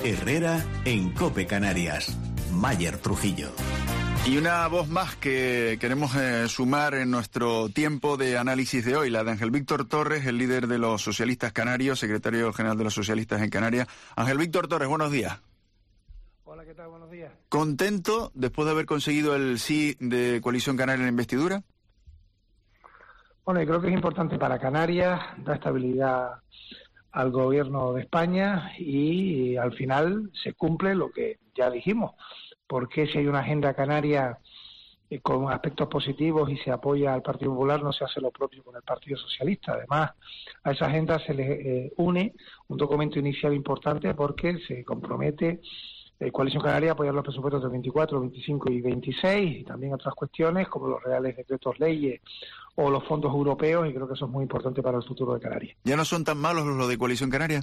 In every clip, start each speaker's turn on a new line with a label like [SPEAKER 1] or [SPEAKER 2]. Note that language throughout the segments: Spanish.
[SPEAKER 1] Herrera en COPE Canarias. Mayer Trujillo.
[SPEAKER 2] Y una voz más que queremos sumar en nuestro tiempo de análisis de hoy, la de Ángel Víctor Torres, el líder de los socialistas canarios, secretario general de los socialistas en Canarias. Ángel Víctor Torres, buenos días.
[SPEAKER 3] Hola, ¿qué tal? Buenos días.
[SPEAKER 2] ¿Contento después de haber conseguido el sí de Coalición Canaria en la investidura?
[SPEAKER 3] Bueno, yo creo que es importante para Canarias, da estabilidad al gobierno de España y al final se cumple lo que ya dijimos. Porque si hay una agenda canaria con aspectos positivos y se apoya al Partido Popular, no se hace lo propio con el Partido Socialista? Además, a esa agenda se le une un documento inicial importante porque se compromete Coalición Canaria a apoyar los presupuestos del 24, 25 y 26 y también otras cuestiones como los reales decretos leyes o los fondos europeos, y creo que eso es muy importante para el futuro de Canarias.
[SPEAKER 2] ¿Ya no son tan malos los de Coalición Canaria?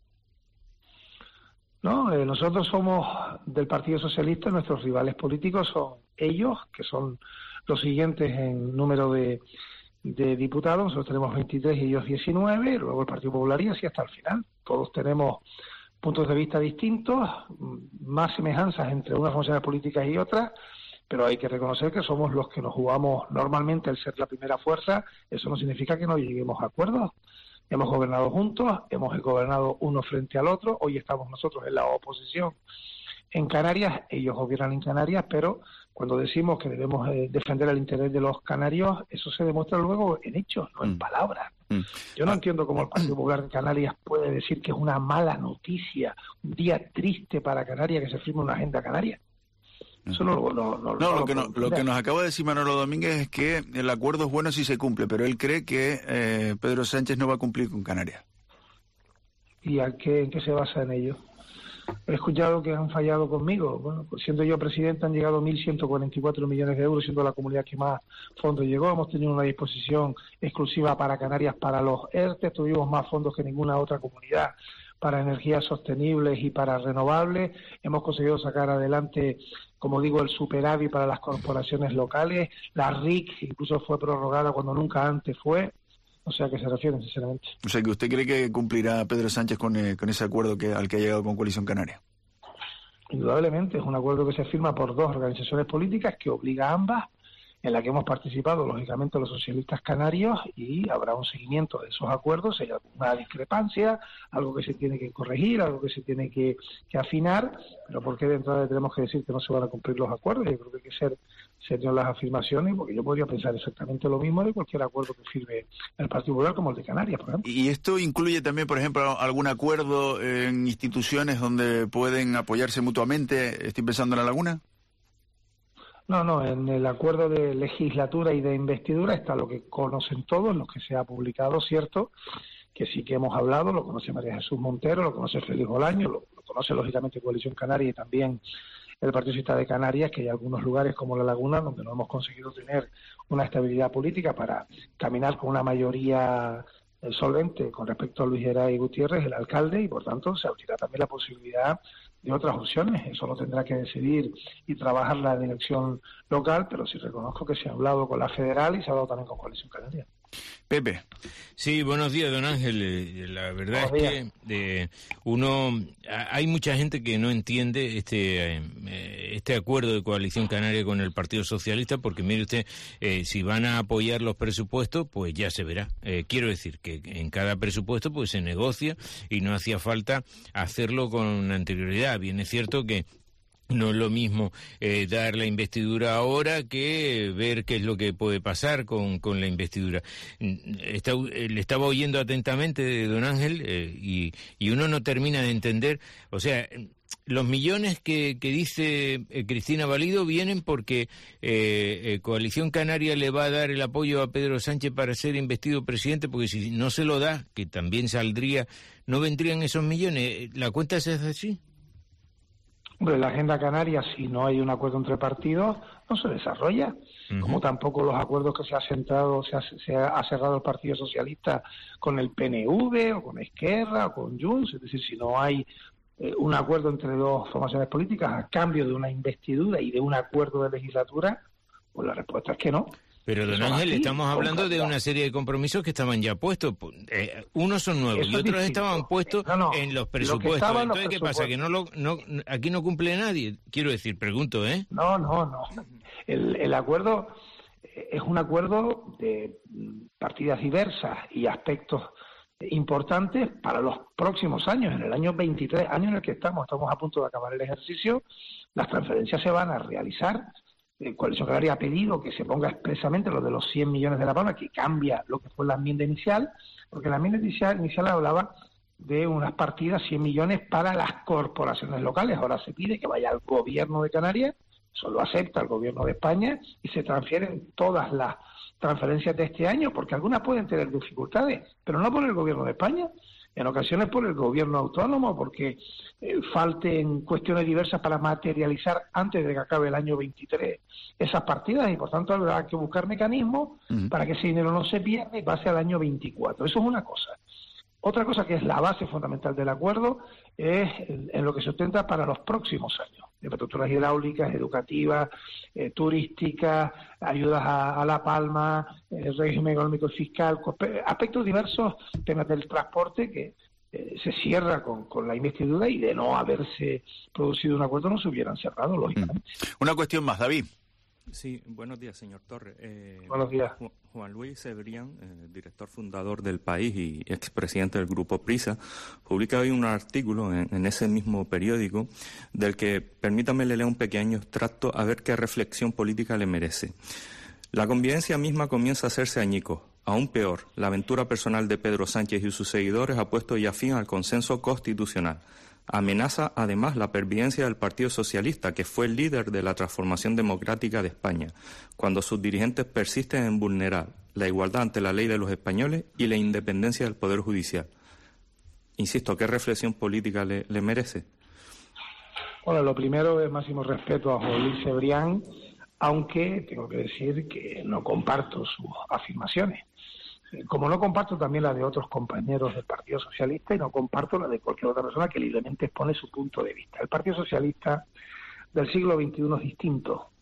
[SPEAKER 3] No, nosotros somos del Partido Socialista, nuestros rivales políticos son ellos, que son los siguientes en número de diputados. Nosotros tenemos 23 y ellos 19, luego el Partido Popular y así hasta el final. Todos tenemos puntos de vista distintos, más semejanzas entre unas formaciones políticas y otras, pero hay que reconocer que somos los que nos jugamos normalmente el ser la primera fuerza. Eso no significa que no lleguemos a acuerdos. Hemos gobernado juntos, hemos gobernado uno frente al otro, hoy estamos nosotros en la oposición en Canarias, ellos gobiernan en Canarias, pero cuando decimos que debemos defender el interés de los canarios, eso se demuestra luego en hechos, no en palabras. Yo no entiendo cómo el Partido Popular de Canarias puede decir que es una mala noticia, un día triste para Canarias que se firme una agenda canaria. Eso
[SPEAKER 2] lo que nos acaba de decir Manolo Domínguez es que el acuerdo es bueno si se cumple, pero él cree que Pedro Sánchez no va a cumplir con Canarias.
[SPEAKER 3] ¿Y en qué se basa en ello? He escuchado que han fallado conmigo. Bueno, pues siendo yo presidente han llegado 1.144 millones de euros, siendo la comunidad que más fondos llegó. Hemos tenido una disposición exclusiva para Canarias para los ERTE, tuvimos más fondos que ninguna otra comunidad para energías sostenibles y para renovables. Hemos conseguido sacar adelante, como digo, el superávit para las corporaciones locales. La RIC incluso fue prorrogada cuando nunca antes fue. O sea, ¿a qué se refieren, sinceramente?
[SPEAKER 2] O sea, que usted cree que cumplirá Pedro Sánchez con ese acuerdo al que ha llegado con Coalición Canaria.
[SPEAKER 3] Indudablemente, es un acuerdo que se firma por dos organizaciones políticas que obliga a ambas, en la que hemos participado, lógicamente, los socialistas canarios, y habrá un seguimiento de esos acuerdos. Si hay alguna discrepancia, algo que se tiene que corregir, algo que se tiene que afinar, pero ¿por qué de entrada tenemos que decir que no se van a cumplir los acuerdos? Yo creo que hay que ser serios en las afirmaciones, porque yo podría pensar exactamente lo mismo de cualquier acuerdo que firme el Partido Popular, como el de Canarias, por ejemplo.
[SPEAKER 2] ¿Y esto incluye también, por ejemplo, algún acuerdo en instituciones donde pueden apoyarse mutuamente? ¿Estoy pensando en La Laguna?
[SPEAKER 3] No, en el acuerdo de legislatura y de investidura está lo que conocen todos, lo que se ha publicado, cierto, que sí que hemos hablado, lo conoce María Jesús Montero, lo conoce Félix Bolaño, lo conoce lógicamente Coalición Canaria y también el Partido Socialista de Canarias, que hay algunos lugares como La Laguna donde no hemos conseguido tener una estabilidad política para caminar con una mayoría solvente con respecto a Luis Geray Gutiérrez, el alcalde, y por tanto se abrirá también la posibilidad de otras opciones. Eso lo tendrá que decidir y trabajar la dirección local, pero sí reconozco que se ha hablado con la federal y se ha hablado también con Coalición Canaria.
[SPEAKER 2] Pepe.
[SPEAKER 4] Sí, buenos días, don Ángel. La verdad es que hay mucha gente que no entiende este acuerdo de Coalición Canaria con el Partido Socialista, porque mire usted, si van a apoyar los presupuestos, pues ya se verá. Quiero decir que en cada presupuesto pues se negocia y no hacía falta hacerlo con anterioridad. Bien, es cierto que no es lo mismo dar la investidura ahora que ver qué es lo que puede pasar con la investidura. Le estaba oyendo atentamente, don Ángel, y uno no termina de entender, o sea, los millones que dice Cristina Valido vienen porque Coalición Canaria le va a dar el apoyo a Pedro Sánchez para ser investido presidente, porque si no se lo da, que también saldría, no vendrían esos millones. ¿La cuenta es así?
[SPEAKER 3] Hombre, la agenda canaria, si no hay un acuerdo entre partidos, no se desarrolla. Como tampoco los acuerdos que se ha cerrado el Partido Socialista con el PNV o con Esquerra o con Junts. Es decir, si no hay un acuerdo entre dos formaciones políticas a cambio de una investidura y de un acuerdo de legislatura, pues la respuesta es que no.
[SPEAKER 4] Pero, don Ángel, estamos hablando de una serie de compromisos que estaban ya puestos. Unos son nuevos y otros estaban puestos en los presupuestos. Entonces, ¿qué pasa? ¿Que aquí no cumple nadie? Quiero decir, pregunto, ¿eh?
[SPEAKER 3] No. El acuerdo es un acuerdo de partidas diversas y aspectos importantes para los próximos años. En el año 23, año en el que estamos a punto de acabar el ejercicio, las transferencias se van a realizar. Coalición Canaria ha pedido que se ponga expresamente lo de los 100 millones de La Palma, que cambia lo que fue la enmienda inicial, porque la enmienda inicial hablaba de unas partidas, 100 millones para las corporaciones locales. Ahora se pide que vaya al gobierno de Canarias, eso lo acepta el gobierno de España, y se transfieren todas las transferencias de este año, porque algunas pueden tener dificultades, pero no por el gobierno de España, en ocasiones por el gobierno autónomo, porque falten cuestiones diversas para materializar antes de que acabe el año 23 esas partidas, y por tanto habrá que buscar mecanismos para que ese dinero no se pierda y pase al año 24. Eso es una cosa. Otra cosa que es la base fundamental del acuerdo es en lo que se sustenta para los próximos años. Infraestructuras hidráulicas, educativas, turísticas, ayudas a La Palma, régimen económico y fiscal, aspectos diversos, temas del transporte que se cierra con la investidura, y de no haberse producido un acuerdo no se hubieran cerrado, lógicamente.
[SPEAKER 2] Una cuestión más, David.
[SPEAKER 5] Sí, buenos días, señor Torres.
[SPEAKER 3] Buenos días.
[SPEAKER 5] Juan Luis Cebrián, director fundador del País y expresidente del Grupo Prisa, publica hoy un artículo en ese mismo periódico del que, permítame, le leo un pequeño extracto a ver qué reflexión política le merece. La convivencia misma comienza a hacerse añicos. Aún peor, la aventura personal de Pedro Sánchez y sus seguidores ha puesto ya fin al consenso constitucional. Amenaza además la pervivencia del Partido Socialista, que fue el líder de la transformación democrática de España, cuando sus dirigentes persisten en vulnerar la igualdad ante la ley de los españoles y la independencia del Poder Judicial. Insisto, ¿qué reflexión política le merece?
[SPEAKER 3] Bueno, lo primero es máximo respeto a Juan Luis Cebrián, aunque tengo que decir que no comparto sus afirmaciones. Como no comparto también la de otros compañeros del Partido Socialista, y no comparto la de cualquier otra persona que libremente expone su punto de vista. El Partido Socialista del siglo XXI es distinto.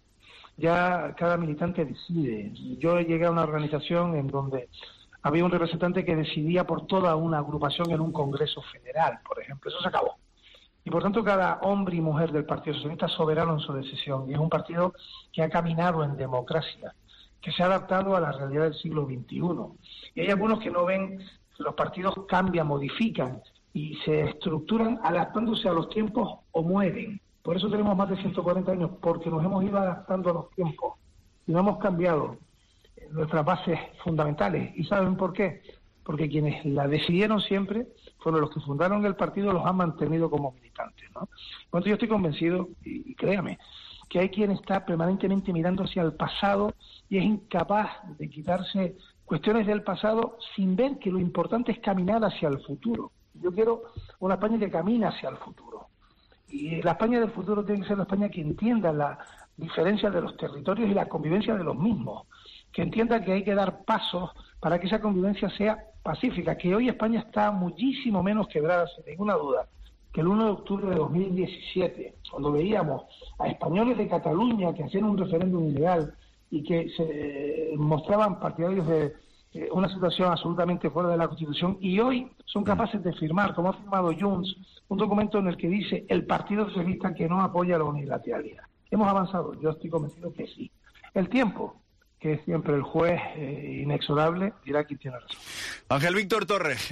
[SPEAKER 3] Ya cada militante decide. Yo llegué a una organización en donde había un representante que decidía por toda una agrupación en un congreso federal, por ejemplo. Eso se acabó. Y por tanto cada hombre y mujer del Partido Socialista es soberano en su decisión. Y es un partido que ha caminado en democracia, que se ha adaptado a la realidad del siglo XXI. Y hay algunos que no ven que los partidos cambian, modifican y se estructuran adaptándose a los tiempos o mueren. Por eso tenemos más de 140 años, porque nos hemos ido adaptando a los tiempos y no hemos cambiado nuestras bases fundamentales. ¿Y saben por qué? Porque quienes la decidieron siempre fueron los que fundaron el partido, los han mantenido como militantes, ¿no? Por yo estoy convencido, y créame, que hay quien está permanentemente mirando hacia el pasado y es incapaz de quitarse cuestiones del pasado sin ver que lo importante es caminar hacia el futuro. Yo quiero una España que camine hacia el futuro. Y la España del futuro tiene que ser la España que entienda la diferencia de los territorios y la convivencia de los mismos, que entienda que hay que dar pasos para que esa convivencia sea pacífica, que hoy España está muchísimo menos quebrada, sin ninguna duda, que el 1 de octubre de 2017, cuando veíamos a españoles de Cataluña que hacían un referéndum ilegal y que se mostraban partidarios de una situación absolutamente fuera de la Constitución, y hoy son capaces de firmar, como ha firmado Junts, un documento en el que dice el Partido Socialista que no apoya la unilateralidad. Hemos avanzado, yo estoy convencido que sí. El tiempo, que es siempre el juez inexorable, dirá quién tiene razón.
[SPEAKER 2] Ángel Víctor Torres,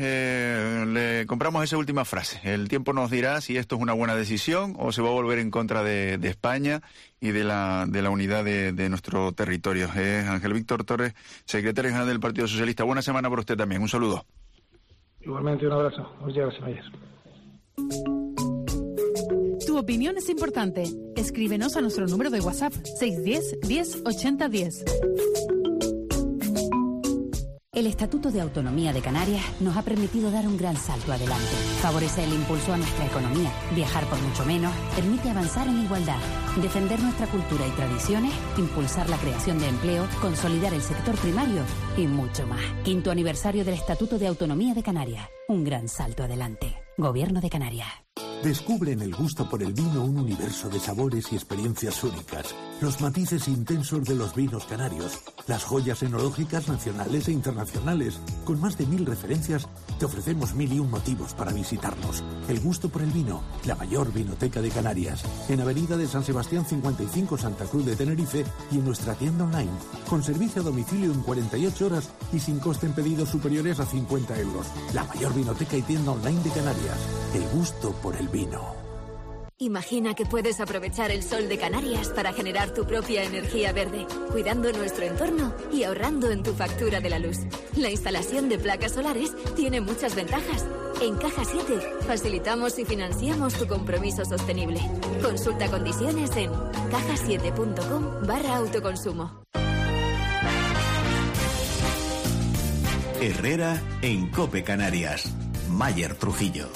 [SPEAKER 2] le compramos esa última frase. El tiempo nos dirá si esto es una buena decisión o se va a volver en contra de España y de la unidad de nuestro territorio. Ángel Víctor Torres, secretario general del Partido Socialista. Buena semana por usted también. Un saludo.
[SPEAKER 3] Igualmente, un abrazo. Muchas gracias, Mayer.
[SPEAKER 6] Tu opinión es importante. Escríbenos a nuestro número de WhatsApp 610 10 80 10.
[SPEAKER 7] El Estatuto de Autonomía de Canarias nos ha permitido dar un gran salto adelante. Favorece el impulso a nuestra economía, viajar por mucho menos, permite avanzar en igualdad, defender nuestra cultura y tradiciones, impulsar la creación de empleo, consolidar el sector primario y mucho más. 5º aniversario del Estatuto de Autonomía de Canarias. Un gran salto adelante. Gobierno de Canarias.
[SPEAKER 8] Descubre en el gusto por el vino un universo de sabores y experiencias únicas. Los matices intensos de los vinos canarios. Las joyas enológicas nacionales e internacionales. Con más de 1000 referencias, te ofrecemos 1001 motivos para visitarnos. El gusto por el vino, la mayor vinoteca de Canarias. En Avenida de San Sebastián 55, Santa Cruz de Tenerife, y en nuestra tienda online. Con servicio a domicilio en 48 horas y sin coste en pedidos superiores a 50 euros. La mayor vinoteca y tienda online de Canarias. El gusto por el vino.
[SPEAKER 9] Imagina que puedes aprovechar el sol de Canarias para generar tu propia energía verde, cuidando nuestro entorno y ahorrando en tu factura de la luz. La instalación de placas solares tiene muchas ventajas. En Caja 7 facilitamos y financiamos tu compromiso sostenible. Consulta condiciones en cajasiete.com/autoconsumo.
[SPEAKER 1] Herrera en COPE Canarias. Mayer Trujillo.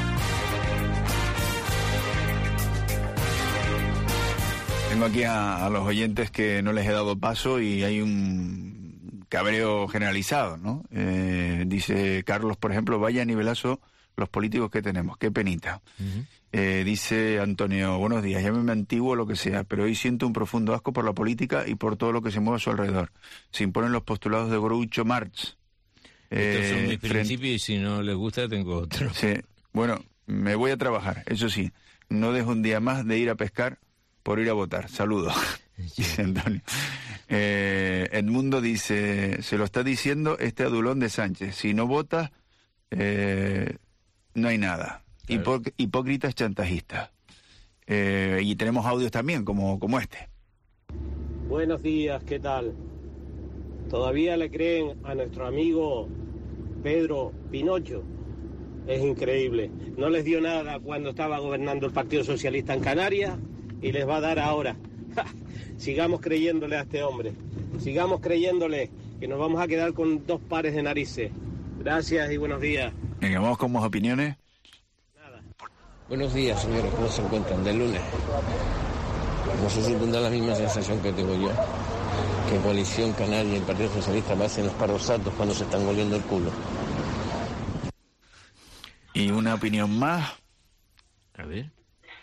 [SPEAKER 2] Tengo aquí a los oyentes que no les he dado paso y hay un cabreo generalizado, ¿no? Dice Carlos, por ejemplo, vaya nivelazo los políticos que tenemos, qué penita. Dice Antonio, buenos días, llámeme antiguo o lo que sea, pero hoy siento un profundo asco por la política y por todo lo que se mueve a su alrededor. Se imponen los postulados de Groucho Marx.
[SPEAKER 4] Estos son mis principios y si no les gusta tengo otro.
[SPEAKER 2] Sí, bueno, me voy a trabajar, eso sí, no dejo un día más de ir a pescar por ir a votar. Saludos. Dice Antonio. Edmundo dice, se lo está diciendo este adulón de Sánchez, si no votas, no hay nada. Claro. Hipócritas chantajistas. Y tenemos audios también, como este.
[SPEAKER 10] Buenos días, ¿qué tal? ¿Todavía le creen a nuestro amigo Pedro Pinocho? Es increíble. No les dio nada cuando estaba gobernando el Partido Socialista en Canarias y les va a dar ahora. Sigamos creyéndole a este hombre. Sigamos creyéndole que nos vamos a quedar con 2 pares de narices. Gracias y buenos días.
[SPEAKER 2] Venga, vamos con más opiniones.
[SPEAKER 10] Nada.
[SPEAKER 11] Buenos días, señores. ¿Cómo se encuentran? Del lunes. No sé si tendrán la misma sensación que tengo yo. Que Coalición Canaria y el Partido Socialista me hacen los paros santos cuando se están oliendo el culo.
[SPEAKER 2] Y una opinión más.
[SPEAKER 4] A ver.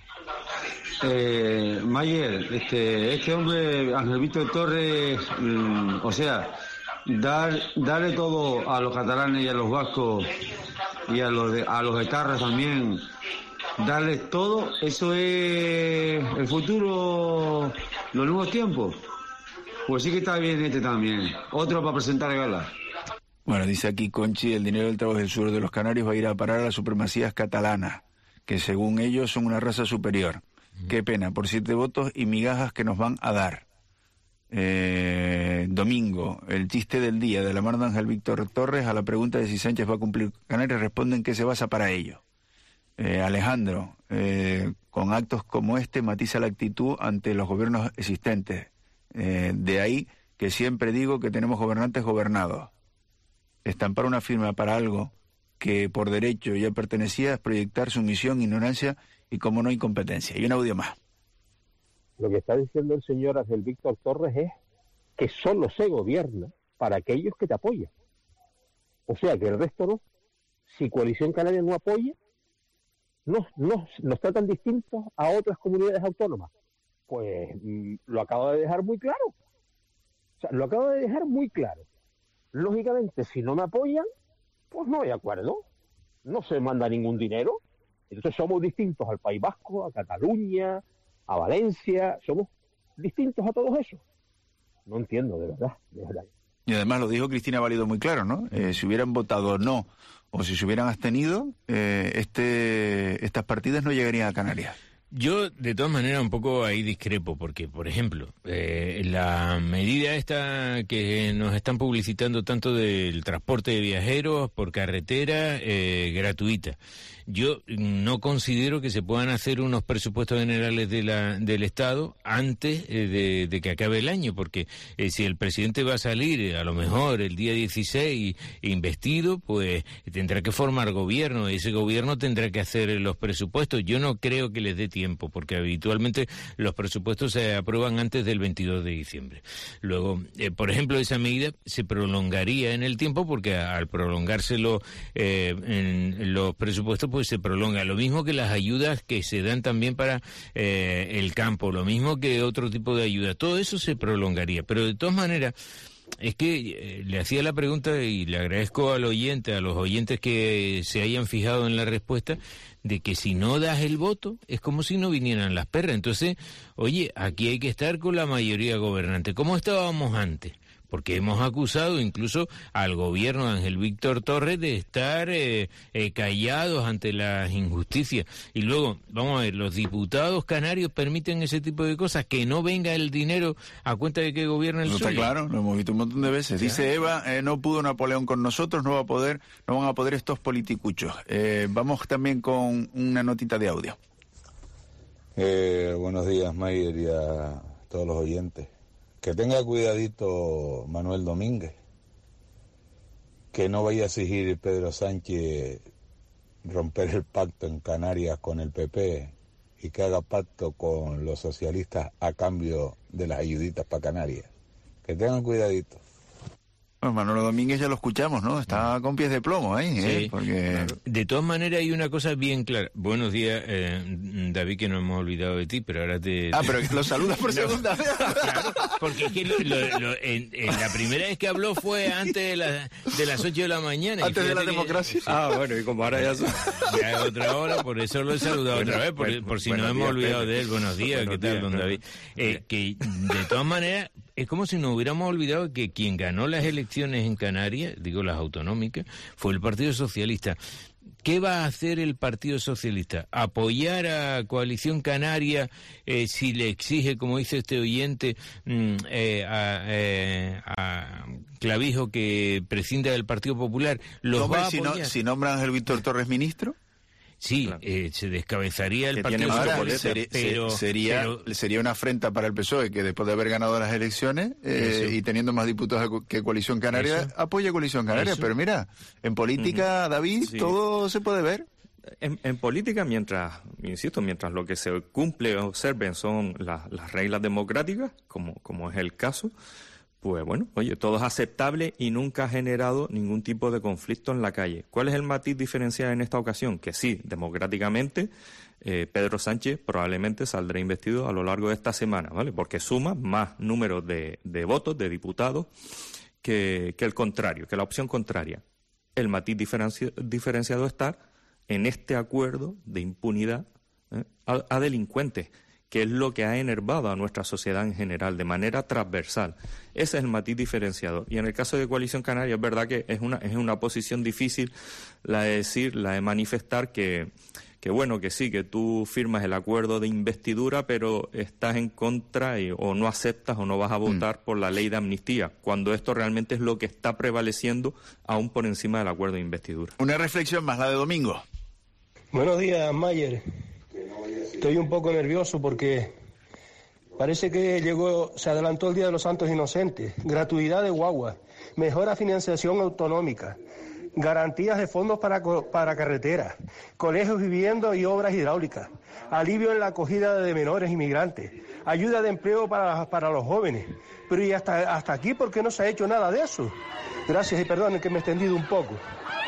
[SPEAKER 12] Mayer, este hombre, Ángel Víctor Torres, o sea, darle todo a los catalanes y a los vascos y a los etarras también, darles todo, eso es el futuro, los nuevos tiempos. Pues sí que está bien también. Otro para presentar gala.
[SPEAKER 2] Bueno, dice aquí Conchi, el dinero del trabajo del sur de los Canarios va a ir a parar a las supremacías catalanas, que según ellos son una raza superior. Qué pena, por 7 votos y migajas que nos van a dar. Domingo, el chiste del día de la mano de Ángel Víctor Torres a la pregunta de si Sánchez va a cumplir Canarias, responden que se basa para ello. Alejandro, con actos como este matiza la actitud ante los gobiernos existentes. De ahí que siempre digo que tenemos gobernantes gobernados. Estampar una firma para algo que por derecho ya pertenecía es proyectar sumisión, ignorancia y, como no, incompetencia. Y un audio más.
[SPEAKER 13] Lo que está diciendo el señor Ángel Víctor Torres es que solo se gobierna para aquellos que te apoyan. O sea, que el resto no. Si Coalición Canaria no apoya, nos tratan distintos a otras comunidades autónomas. Pues lo acaba de dejar muy claro. O sea, lo acaba de dejar muy claro. Lógicamente, si no me apoyan, pues no hay acuerdo. No se manda ningún dinero. Entonces somos distintos al País Vasco, a Cataluña, a Valencia. Somos distintos a todos esos. No entiendo, de verdad.
[SPEAKER 2] Y además lo dijo Cristina Valido muy claro, ¿no? Si hubieran votado no o si se hubieran abstenido, estas partidas no llegarían a Canarias.
[SPEAKER 4] Yo, de todas maneras, un poco ahí discrepo, porque, por ejemplo, la medida esta que nos están publicitando tanto del transporte de viajeros por carretera gratuita, yo no considero que se puedan hacer unos presupuestos generales del Estado antes de que acabe el año, porque si el presidente va a salir a lo mejor el día 16 investido, pues tendrá que formar gobierno, y ese gobierno tendrá que hacer los presupuestos. Yo no creo que les dé tiempo, porque habitualmente los presupuestos se aprueban antes del 22 de diciembre. Luego, por ejemplo, esa medida se prolongaría en el tiempo, porque al prolongárselo en los presupuestos, pues se prolonga. Lo mismo que las ayudas que se dan también para el campo, lo mismo que otro tipo de ayuda. Todo eso se prolongaría. Pero de todas maneras, es que le hacía la pregunta y le agradezco al oyente, a los oyentes que se hayan fijado en la respuesta, de que si no das el voto es como si no vinieran las perras. Entonces, oye, aquí hay que estar con la mayoría gobernante. ¿Cómo estábamos antes? Porque hemos acusado incluso al gobierno de Ángel Víctor Torres de estar callados ante las injusticias. Y luego, vamos a ver, los diputados canarios permiten ese tipo de cosas, que no venga el dinero a cuenta de que gobierna el suyo.
[SPEAKER 2] Está claro, lo hemos visto un montón de veces. Dice Eva, no pudo Napoleón con nosotros, no van a poder estos politicuchos. Vamos también con una notita de audio.
[SPEAKER 14] Buenos días, Mayer, y a todos los oyentes. Que tenga cuidadito Manuel Domínguez, que no vaya a exigir Pedro Sánchez romper el pacto en Canarias con el PP y que haga pacto con los socialistas a cambio de las ayuditas para Canarias. Que tengan cuidadito.
[SPEAKER 2] Bueno, Manolo Domínguez ya lo escuchamos, ¿no? Está con pies de plomo ahí,
[SPEAKER 4] sí,
[SPEAKER 2] porque...
[SPEAKER 4] Claro. De todas maneras hay una cosa bien clara. Buenos días, David, que no hemos olvidado de ti, pero ahora te...
[SPEAKER 2] pero lo saludas por segunda vez.
[SPEAKER 4] Claro, porque es que la primera vez que habló fue antes de las 8 de la mañana.
[SPEAKER 2] Antes de la democracia.
[SPEAKER 5] Bueno, y como ahora ya
[SPEAKER 4] es otra hora, por eso lo he saludado otra vez, por si no hemos olvidado de él. Buenos días, ¿qué tal, don David? Que de todas maneras... Es como si nos hubiéramos olvidado que quien ganó las elecciones en Canarias, digo las autonómicas, fue el Partido Socialista. ¿Qué va a hacer el Partido Socialista? ¿Apoyar a Coalición Canaria si le exige, como dice este oyente, a Clavijo que prescinda del Partido Popular? ¿Los va a apoyar?
[SPEAKER 2] Si nombran a Ángel Víctor Torres ministro.
[SPEAKER 4] Sí, claro. Se descabezaría el Partido Socialista, pero
[SPEAKER 2] sería una afrenta para el PSOE que después de haber ganado las elecciones y teniendo más diputados que Coalición Canaria, apoya Coalición Canaria. Pero mira, en política, David, todo se puede ver.
[SPEAKER 5] En política, mientras lo que se cumple o observen son las reglas democráticas, como es el caso, pues bueno, oye, todo es aceptable y nunca ha generado ningún tipo de conflicto en la calle. ¿Cuál es el matiz diferencial en esta ocasión? Que sí, democráticamente, Pedro Sánchez probablemente saldrá investido a lo largo de esta semana, ¿vale? Porque suma más número de votos, de diputados, que el contrario, que la opción contraria. El matiz diferenciado está en este acuerdo de impunidad a delincuentes, que es lo que ha enervado a nuestra sociedad en general, de manera transversal. Ese es el matiz diferenciador. Y en el caso de Coalición Canaria, es verdad que es una posición difícil la de manifestar que sí, que tú firmas el acuerdo de investidura, pero estás en contra o no aceptas o no vas a votar por la ley de amnistía, cuando esto realmente es lo que está prevaleciendo aún por encima del acuerdo de investidura.
[SPEAKER 2] Una reflexión más, la de Domingo.
[SPEAKER 15] Buenos días, Mayer. Estoy un poco nervioso porque parece que se adelantó el Día de los Santos Inocentes, gratuidad de guagua, mejora financiación autonómica, garantías de fondos para carreteras, colegios, viviendas y obras hidráulicas, alivio en la acogida de menores inmigrantes, ayuda de empleo para los jóvenes. Pero ¿y hasta aquí por qué no se ha hecho nada de eso? Gracias y perdonen que me he extendido un poco.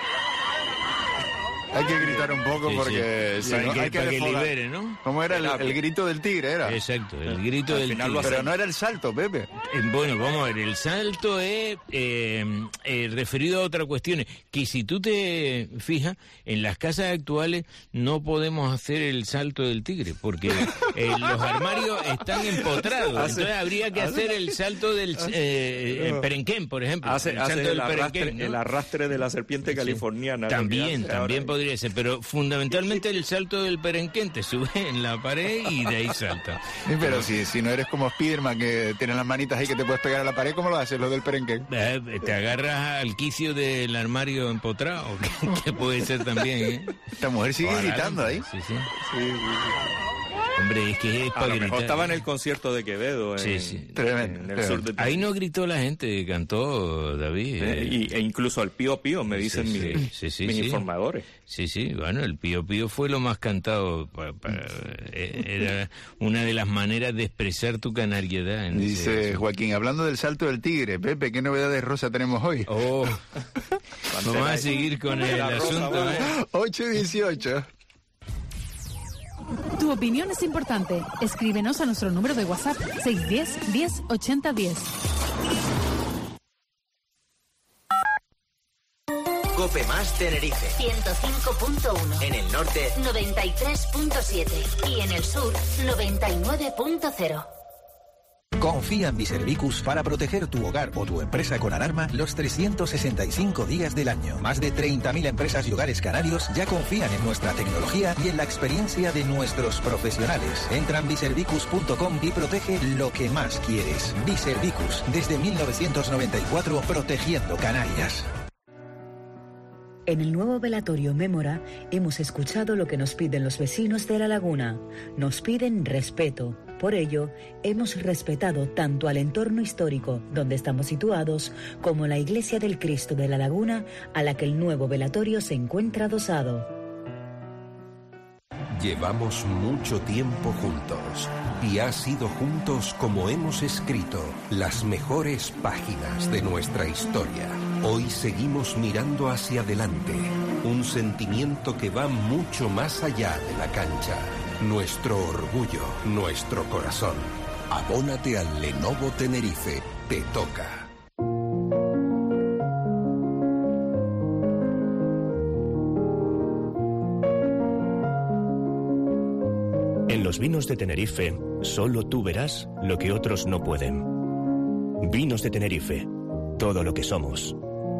[SPEAKER 2] Hay que gritar un poco porque
[SPEAKER 4] sí. Hay que libere, ¿no?
[SPEAKER 2] ¿Cómo era el grito del tigre? Era.
[SPEAKER 4] Exacto, el grito del tigre.
[SPEAKER 2] Pero no era el salto, Pepe.
[SPEAKER 4] Bueno, vamos a ver, el salto es referido a otras cuestiones, que si tú te fijas, en las casas actuales no podemos hacer el salto del tigre, porque los armarios están empotrados, entonces habría que hacer el salto del perenquén, por ejemplo.
[SPEAKER 5] El arrastre de la serpiente californiana.
[SPEAKER 4] También podría ser, pero fundamentalmente el salto del perenquén, te sube en la pared y de ahí salta.
[SPEAKER 2] Sí, pero si no eres como Spiderman, que tienes las manitas ahí que te puedes pegar a la pared, ¿cómo lo haces, lo del perenquén?
[SPEAKER 4] Te agarras al quicio del armario empotrado, que puede ser también, ¿eh?
[SPEAKER 2] Esta mujer sigue gritando ahí.
[SPEAKER 4] Sí. Hombre, es que es para gritar.
[SPEAKER 5] Estaba en el concierto de Quevedo.
[SPEAKER 2] Tremendo.
[SPEAKER 5] En el sur de...
[SPEAKER 4] Ahí no gritó la gente, cantó David.
[SPEAKER 5] E incluso el Pío Pío, me dicen mis informadores.
[SPEAKER 4] Sí, bueno, el Pío Pío fue lo más cantado. Era una de las maneras de expresar tu canariedad.
[SPEAKER 2] Dice Joaquín, hablando del salto del tigre, Pepe, ¿qué novedades rosa tenemos hoy?
[SPEAKER 4] Vamos a seguir con el asunto.
[SPEAKER 2] 8:18.
[SPEAKER 6] Tu opinión es importante. Escríbenos a nuestro número de WhatsApp 610 10 80 10.
[SPEAKER 16] Cope Más Tenerife.
[SPEAKER 17] 105.1.
[SPEAKER 16] En el norte,
[SPEAKER 17] 93.7. Y en el sur, 99.0.
[SPEAKER 18] Confía en Biservicus para proteger tu hogar o tu empresa con alarma los 365 días del año. Más de 30.000 empresas y hogares canarios ya confían en nuestra tecnología y en la experiencia de nuestros profesionales. Entra en biservicus.com y protege lo que más quieres. Biservicus, desde 1994, protegiendo Canarias.
[SPEAKER 19] En el nuevo velatorio Mémora hemos escuchado lo que nos piden los vecinos de La Laguna. Nos piden respeto. Por ello, hemos respetado tanto al entorno histórico donde estamos situados como la Iglesia del Cristo de La Laguna, a la que el nuevo velatorio se encuentra adosado.
[SPEAKER 20] Llevamos mucho tiempo juntos y ha sido juntos como hemos escrito las mejores páginas de nuestra historia. Hoy seguimos mirando hacia adelante, un sentimiento que va mucho más allá de la cancha. Nuestro orgullo, nuestro corazón. Abónate al Lenovo Tenerife. Te toca.
[SPEAKER 21] En los vinos de Tenerife, solo tú verás lo que otros no pueden. Vinos de Tenerife, todo lo que somos.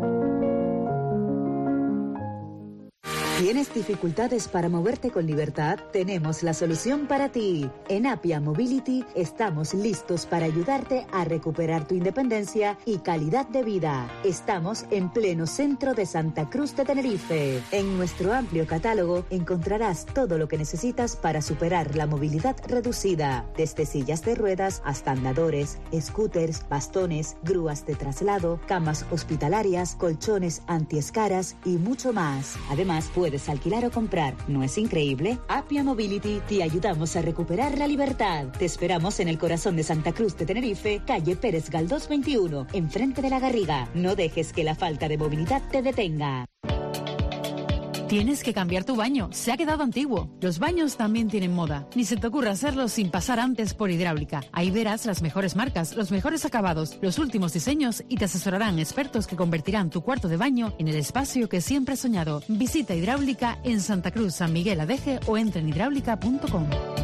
[SPEAKER 19] ¿Tienes dificultades para moverte con libertad? Tenemos la solución para ti. En Apia Mobility estamos listos para ayudarte a recuperar tu independencia y calidad de vida. Estamos en pleno centro de Santa Cruz de Tenerife. En nuestro amplio catálogo encontrarás todo lo que necesitas para superar la movilidad reducida, desde sillas de ruedas hasta andadores, scooters, bastones, grúas de traslado, camas hospitalarias, colchones antiescaras y mucho más. Además, puedes alquilar o comprar. ¿No es increíble? Apia Mobility te ayudamos a recuperar la libertad. Te esperamos en el corazón de Santa Cruz de Tenerife, calle Pérez Galdós 21, enfrente de La Garriga. No dejes que la falta de movilidad te detenga.
[SPEAKER 6] Tienes que cambiar tu baño, se ha quedado antiguo. Los baños también tienen moda. Ni se te ocurra hacerlo sin pasar antes por Hidráulica. Ahí verás las mejores marcas, los mejores acabados, los últimos diseños y te asesorarán expertos que convertirán tu cuarto de baño en el espacio que siempre has soñado. Visita Hidráulica en Santa Cruz, San Miguel Adeje o entra en hidráulica.com.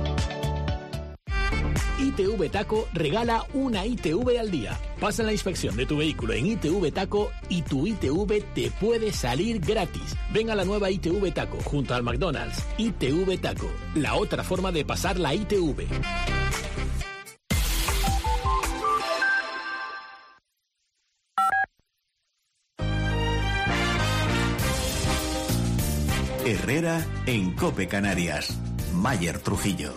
[SPEAKER 22] ITV Taco regala una ITV al día. Pasa la inspección de tu vehículo en ITV Taco y tu ITV te puede salir gratis. Ven a la nueva ITV Taco junto al McDonald's. ITV Taco, la otra forma de pasar la ITV.
[SPEAKER 1] Herrera en COPE Canarias. Mayer Trujillo.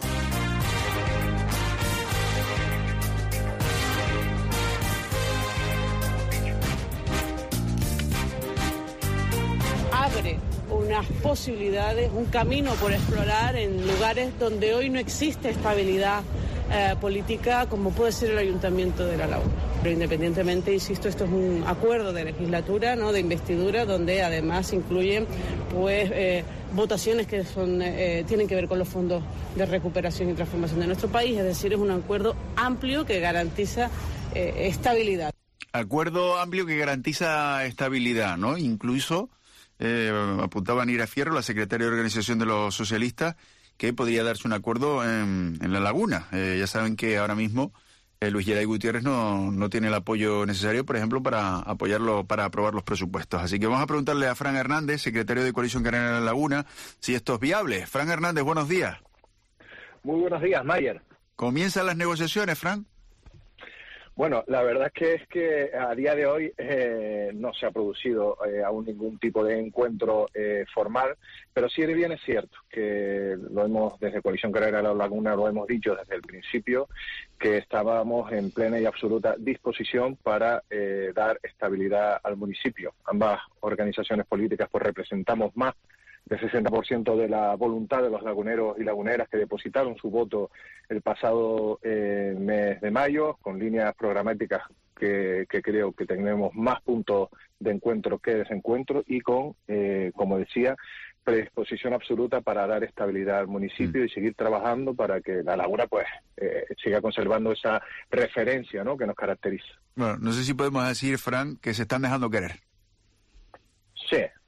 [SPEAKER 23] Abre unas posibilidades, un camino por explorar en lugares donde hoy no existe estabilidad política, como puede ser el Ayuntamiento de La Laguna. Pero independientemente, insisto, esto es un acuerdo de legislatura, ¿no?, de investidura, donde además incluyen pues votaciones que son tienen que ver con los fondos de recuperación y transformación de nuestro país. Es decir, es un acuerdo amplio que garantiza estabilidad.
[SPEAKER 2] Acuerdo amplio que garantiza estabilidad, ¿no? Incluso apuntaba Nira Fierro, la secretaria de Organización de los Socialistas, que podría darse un acuerdo en La Laguna. Ya saben que ahora mismo Luis Geray Gutiérrez no tiene el apoyo necesario, por ejemplo, para apoyarlo, para aprobar los presupuestos. Así que vamos a preguntarle a Fran Hernández, secretario de Coalición Canaria de La Laguna, si esto es viable. Fran Hernández, buenos días.
[SPEAKER 24] Muy buenos días, Mayer.
[SPEAKER 2] ¿Comienzan las negociaciones, Fran?
[SPEAKER 24] Bueno, la verdad es que a día de hoy no se ha producido aún ningún tipo de encuentro formal, pero sí bien es cierto que lo hemos, desde Coalición Canaria de La Laguna, lo hemos dicho desde el principio, que estábamos en plena y absoluta disposición para dar estabilidad al municipio. Ambas organizaciones políticas pues representamos más del 60% de la voluntad de los laguneros y laguneras que depositaron su voto el pasado mes de mayo, con líneas programáticas que creo que tenemos más puntos de encuentro que desencuentro y con, como decía, predisposición absoluta para dar estabilidad al municipio y seguir trabajando para que La Laguna pues siga conservando esa referencia, ¿no?, que nos caracteriza.
[SPEAKER 2] Bueno, no sé si podemos decir, Fran, que se están dejando querer.
[SPEAKER 24] Sí.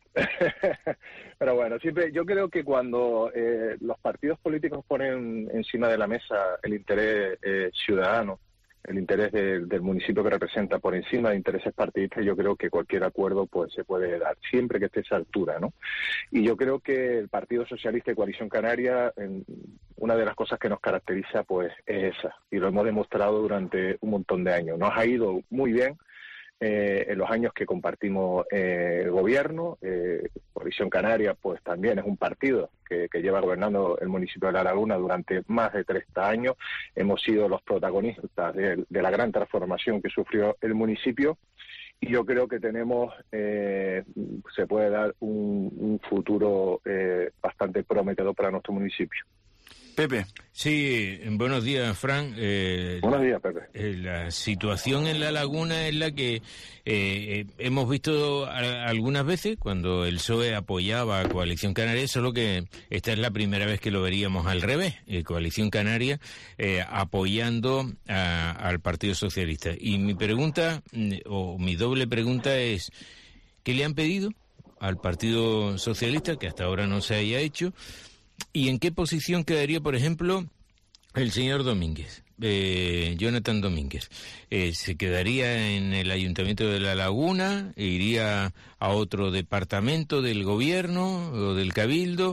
[SPEAKER 24] Pero bueno, siempre yo creo que cuando los partidos políticos ponen encima de la mesa el interés ciudadano, el interés del municipio que representa por encima de intereses partidistas, yo creo que cualquier acuerdo pues se puede dar, siempre que esté a esa altura, ¿no? Y yo creo que el Partido Socialista y Coalición Canaria, una de las cosas que nos caracteriza pues es esa, y lo hemos demostrado durante un montón de años. Nos ha ido muy bien en los años que compartimos el gobierno. Coalición Canaria pues también es un partido que lleva gobernando el municipio de La Laguna durante más de 30 años. Hemos sido los protagonistas de la gran transformación que sufrió el municipio, y yo creo que tenemos, se puede dar un futuro bastante prometedor para nuestro municipio.
[SPEAKER 2] Pepe.
[SPEAKER 4] Sí, buenos días, Fran.
[SPEAKER 24] Buenos días, Pepe.
[SPEAKER 4] La situación en La Laguna es la que hemos visto algunas veces cuando el PSOE apoyaba a Coalición Canaria, solo que esta es la primera vez que lo veríamos al revés, Coalición Canaria apoyando al Partido Socialista. Y mi pregunta, o mi doble pregunta es, ¿qué le han pedido al Partido Socialista que hasta ahora no se haya hecho? ¿Y en qué posición quedaría, por ejemplo, el señor Domínguez, Jonathan Domínguez? ¿Se quedaría en el Ayuntamiento de La Laguna? ¿Iría a otro departamento del gobierno o del Cabildo?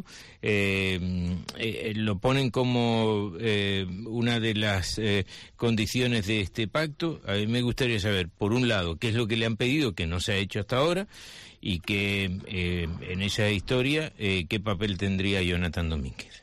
[SPEAKER 4] ¿Lo ponen como una de las condiciones de este pacto? A mí me gustaría saber, por un lado, qué es lo que le han pedido que no se ha hecho hasta ahora, y que en esa historia, ¿qué papel tendría Jonathan Domínguez?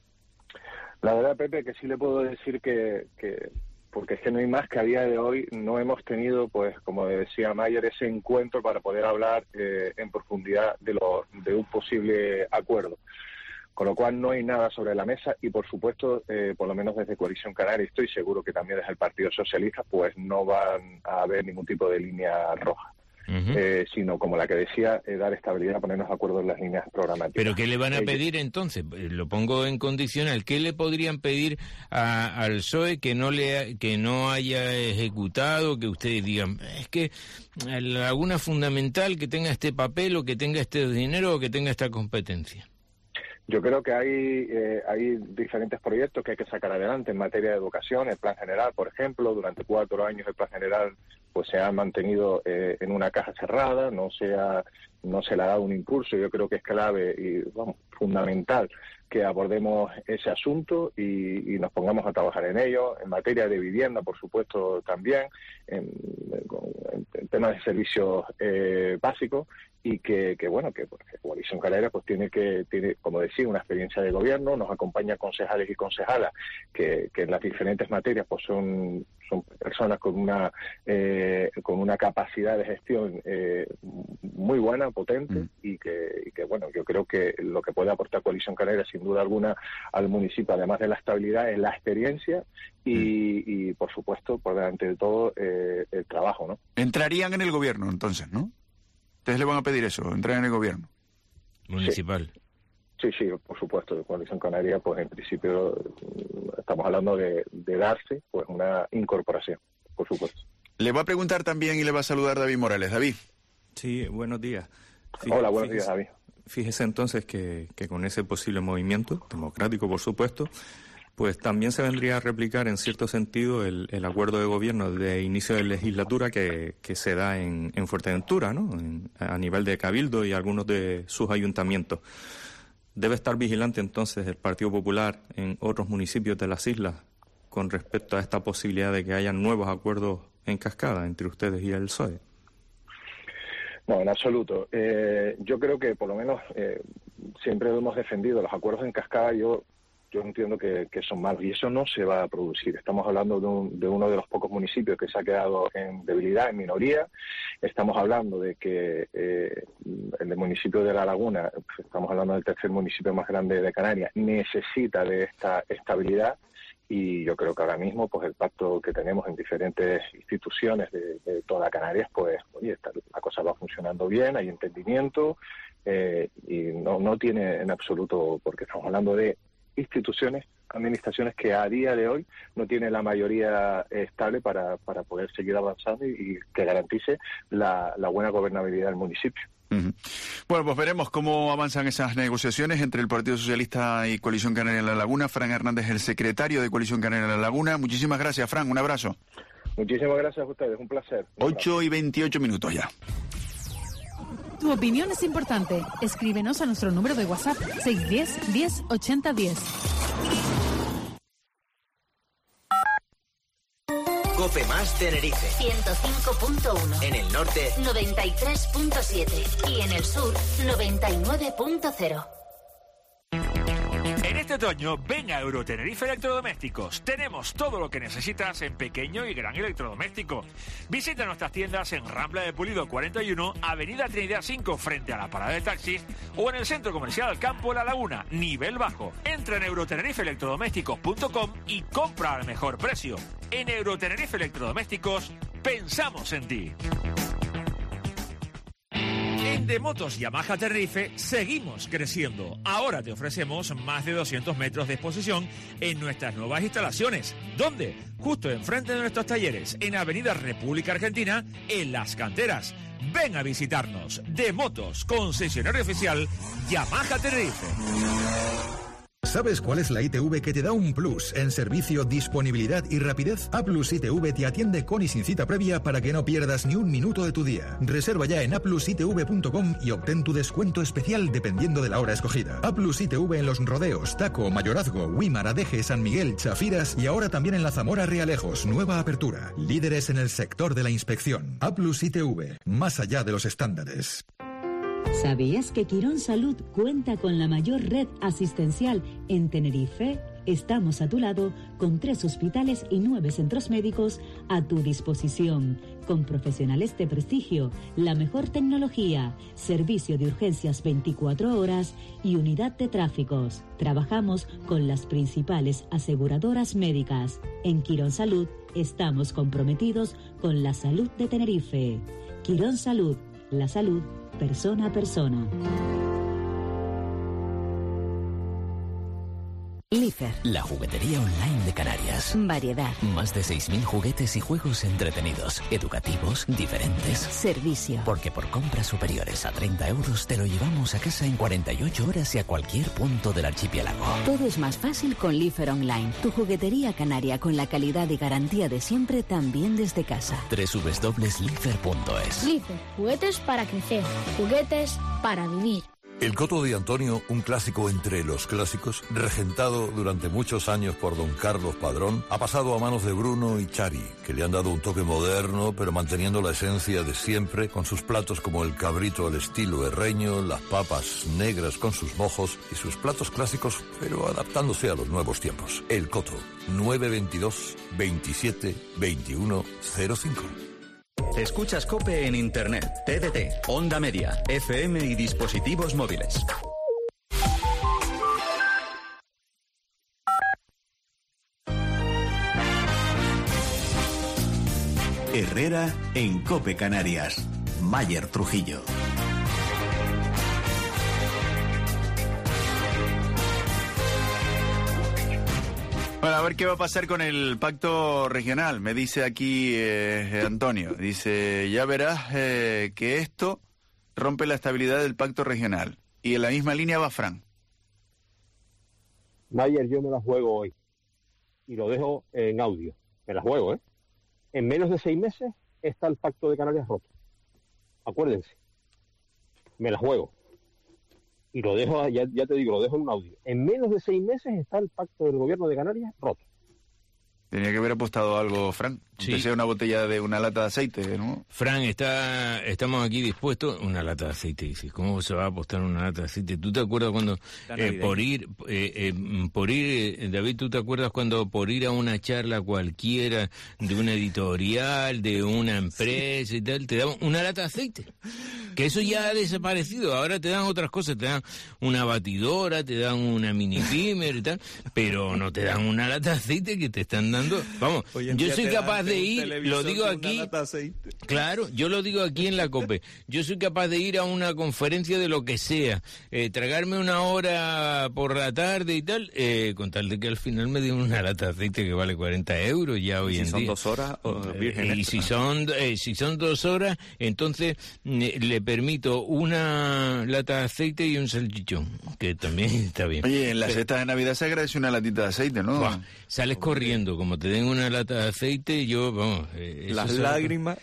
[SPEAKER 24] La verdad, Pepe, que sí le puedo decir que porque es que no hay más, que a día de hoy no hemos tenido, pues como decía Mayer, ese encuentro para poder hablar en profundidad de un posible acuerdo. Con lo cual no hay nada sobre la mesa y, por supuesto, por lo menos desde Coalición Canaria, estoy seguro que también desde el Partido Socialista, pues no van a haber ningún tipo de línea roja. Sino, como la que decía, dar estabilidad, ponernos de acuerdo en las líneas programáticas.
[SPEAKER 4] ¿Pero qué le van a pedir entonces? Lo pongo en condicional. ¿Qué le podrían pedir al PSOE que no haya ejecutado, que ustedes digan, es que La Laguna es fundamental que tenga este papel, o que tenga este dinero, o que tenga esta competencia?
[SPEAKER 24] Yo creo que hay diferentes proyectos que hay que sacar adelante en materia de educación. El Plan General, por ejemplo, durante 4 años el Plan General pues se ha mantenido en una caja cerrada, no se le ha dado un impulso. Yo creo que es clave y fundamental que abordemos ese asunto y nos pongamos a trabajar en ello. En materia de vivienda, por supuesto, también, en temas de servicios básicos, y que Coalición Canaria pues tiene, como decía, una experiencia de gobierno, nos acompañan concejales y concejalas que en las diferentes materias pues son personas con una capacidad de gestión muy buena, potente, y que yo creo que lo que puede aportar Coalición Canaria sin duda alguna al municipio, además de la estabilidad, es la experiencia y por supuesto, por delante de todo, el trabajo, ¿no?
[SPEAKER 2] Entrarían en el gobierno entonces, ¿no? ¿Ustedes le van a pedir eso, entrar en el gobierno
[SPEAKER 4] municipal?
[SPEAKER 24] Sí, por supuesto. De Coalición Canaria, pues en principio estamos hablando de darse pues una incorporación, por supuesto.
[SPEAKER 2] Le va a preguntar también y le va a saludar David Morales. David.
[SPEAKER 5] Sí, buenos días.
[SPEAKER 24] Hola, buenos días, David.
[SPEAKER 5] Fíjese entonces que con ese posible movimiento, democrático por supuesto, pues también se vendría a replicar en cierto sentido el acuerdo de gobierno de inicio de legislatura que se da en Fuerteventura, ¿no? A nivel de Cabildo y algunos de sus ayuntamientos. ¿Debe estar vigilante entonces el Partido Popular en otros municipios de las islas con respecto a esta posibilidad de que haya nuevos acuerdos en cascada entre ustedes y el PSOE?
[SPEAKER 24] No, en absoluto. Yo creo que por lo menos siempre hemos defendido los acuerdos en cascada. Yo entiendo que son malos y eso no se va a producir. Estamos hablando de uno de los pocos municipios que se ha quedado en debilidad, en minoría. Estamos hablando de que el municipio de La Laguna, estamos hablando del tercer municipio más grande de Canarias, necesita de esta estabilidad. Y yo creo que ahora mismo, pues el pacto que tenemos en diferentes instituciones de toda Canarias, pues, oye, la cosa va funcionando bien, hay entendimiento y no tiene en absoluto, porque estamos hablando de instituciones administraciones que a día de hoy no tienen la mayoría estable para poder seguir avanzando y que garantice la buena gobernabilidad del municipio.
[SPEAKER 2] Bueno, pues veremos cómo avanzan esas negociaciones entre el Partido Socialista y Coalición Canaria en La Laguna. Fran Hernández, el secretario de Coalición Canaria en La Laguna. Muchísimas gracias, Fran. Un abrazo.
[SPEAKER 24] Muchísimas gracias a ustedes. Un placer.
[SPEAKER 2] 8:28 ya.
[SPEAKER 6] Tu opinión es importante. Escríbenos a nuestro número de WhatsApp 610 10 80 10.
[SPEAKER 3] Cope Más Tenerife
[SPEAKER 17] 105.1.
[SPEAKER 3] en el norte
[SPEAKER 17] 93.7 y en el sur 99.0.
[SPEAKER 7] En este otoño, ven a Eurotenerife Electrodomésticos. Tenemos todo lo que necesitas en pequeño y gran electrodoméstico. Visita nuestras tiendas en Rambla de Pulido 41, Avenida Trinidad 5, frente a la parada de taxis, o en el Centro Comercial Campo La Laguna, nivel bajo. Entra en eurotenerifelectrodomésticos.com y compra al mejor precio. En Eurotenerife Electrodomésticos, pensamos en ti. En Demotos Yamaha Tenerife seguimos creciendo. Ahora te ofrecemos más de 200 metros de exposición en nuestras nuevas instalaciones. ¿Dónde? Justo enfrente de nuestros talleres, en Avenida República Argentina, en Las Canteras. Ven a visitarnos. Demotos, concesionario oficial Yamaha Tenerife.
[SPEAKER 18] ¿Sabes cuál es la ITV que te da un plus en servicio, disponibilidad y rapidez? A Plus ITV te atiende con y sin cita previa para que no pierdas ni un minuto de tu día. Reserva ya en aplusitv.com y obtén tu descuento especial dependiendo de la hora escogida. A Plus ITV en Los Rodeos, Taco, Mayorazgo, Huímar, Adeje, San Miguel, Chafiras y ahora también en la Zamora Realejos. Nueva apertura. Líderes en el sector de la inspección. A Plus ITV. Más allá de los estándares.
[SPEAKER 19] ¿Sabías que Quirón Salud cuenta con la mayor red asistencial en Tenerife? Estamos a tu lado con 3 hospitales y 9 centros médicos a tu disposición, con profesionales de prestigio, la mejor tecnología, servicio de urgencias 24 horas y unidad de tráficos. Trabajamos con las principales aseguradoras médicas. En Quirón Salud estamos comprometidos con la salud de Tenerife. Quirón Salud, la salud persona a persona.
[SPEAKER 8] Lifer, la juguetería online de Canarias.
[SPEAKER 17] Variedad.
[SPEAKER 8] Más de 6.000 juguetes y juegos entretenidos, educativos, diferentes.
[SPEAKER 17] Servicio.
[SPEAKER 8] Porque por compras superiores a 30 euros te lo llevamos a casa en 48 horas y a cualquier punto del archipiélago.
[SPEAKER 17] Todo es más fácil con Lifer Online. Tu juguetería canaria con la calidad y garantía de siempre también desde casa.
[SPEAKER 8] www.lifer.es.
[SPEAKER 16] Lifer, juguetes para crecer, juguetes para vivir.
[SPEAKER 25] El Coto de Antonio, un clásico entre los clásicos, regentado durante muchos años por don Carlos Padrón, ha pasado a manos de Bruno y Chari, que le han dado un toque moderno, pero manteniendo la esencia de siempre, con sus platos como el cabrito al estilo herreño, las papas negras con sus mojos y sus platos clásicos, pero adaptándose a los nuevos tiempos. El Coto, 922 27 21 05.
[SPEAKER 1] Escuchas COPE en Internet, TDT, Onda Media, FM y dispositivos móviles. Herrera en COPE Canarias. Mayer Trujillo.
[SPEAKER 2] Bueno, a ver qué va a pasar con el pacto regional. Me dice aquí Antonio, dice, ya verás que esto rompe la estabilidad del pacto regional. Y en la misma línea va Fran.
[SPEAKER 13] Mayer, yo me la juego hoy. Y lo dejo en audio. Me la juego, ¿eh? En menos de 6 meses está el pacto de Canarias roto. Acuérdense. Me la juego. Y lo dejo, ya te digo, lo dejo en un audio. En menos de 6 meses está el pacto del gobierno de Canarias roto.
[SPEAKER 2] Tenía que haber apostado algo, Fran.
[SPEAKER 4] Sí.
[SPEAKER 2] Que sea una botella de una lata de aceite, ¿no?
[SPEAKER 4] Fran, estamos aquí dispuestos. Una lata de aceite, dices. ¿Cómo se va a apostar una lata de aceite? ¿Tú te acuerdas cuando por ir, David, tú te acuerdas cuando por ir a una charla cualquiera de una editorial, de una empresa y tal, te daban una lata de aceite? Que eso ya ha desaparecido. Ahora te dan otras cosas, te dan una batidora, te dan una mini pimer y tal, pero no te dan una lata de aceite, que te están dando dando. Vamos, yo soy capaz de ir, lo digo aquí, claro, yo lo digo aquí en la COPE, yo soy capaz de ir a una conferencia de lo que sea, tragarme una hora por la tarde y tal, con tal de que al final me den una lata de aceite que vale 40 euros ya hoy en día.
[SPEAKER 5] Si son 2 horas, virgen
[SPEAKER 4] y si son 2 horas, entonces le permito una lata de aceite y un salchichón, que también está bien.
[SPEAKER 2] Oye, en las cestas de Navidad se agradece una latita de aceite, ¿no?
[SPEAKER 4] Buah, sales corriendo, como te den una lata de aceite, yo, vamos...
[SPEAKER 5] las lágrimas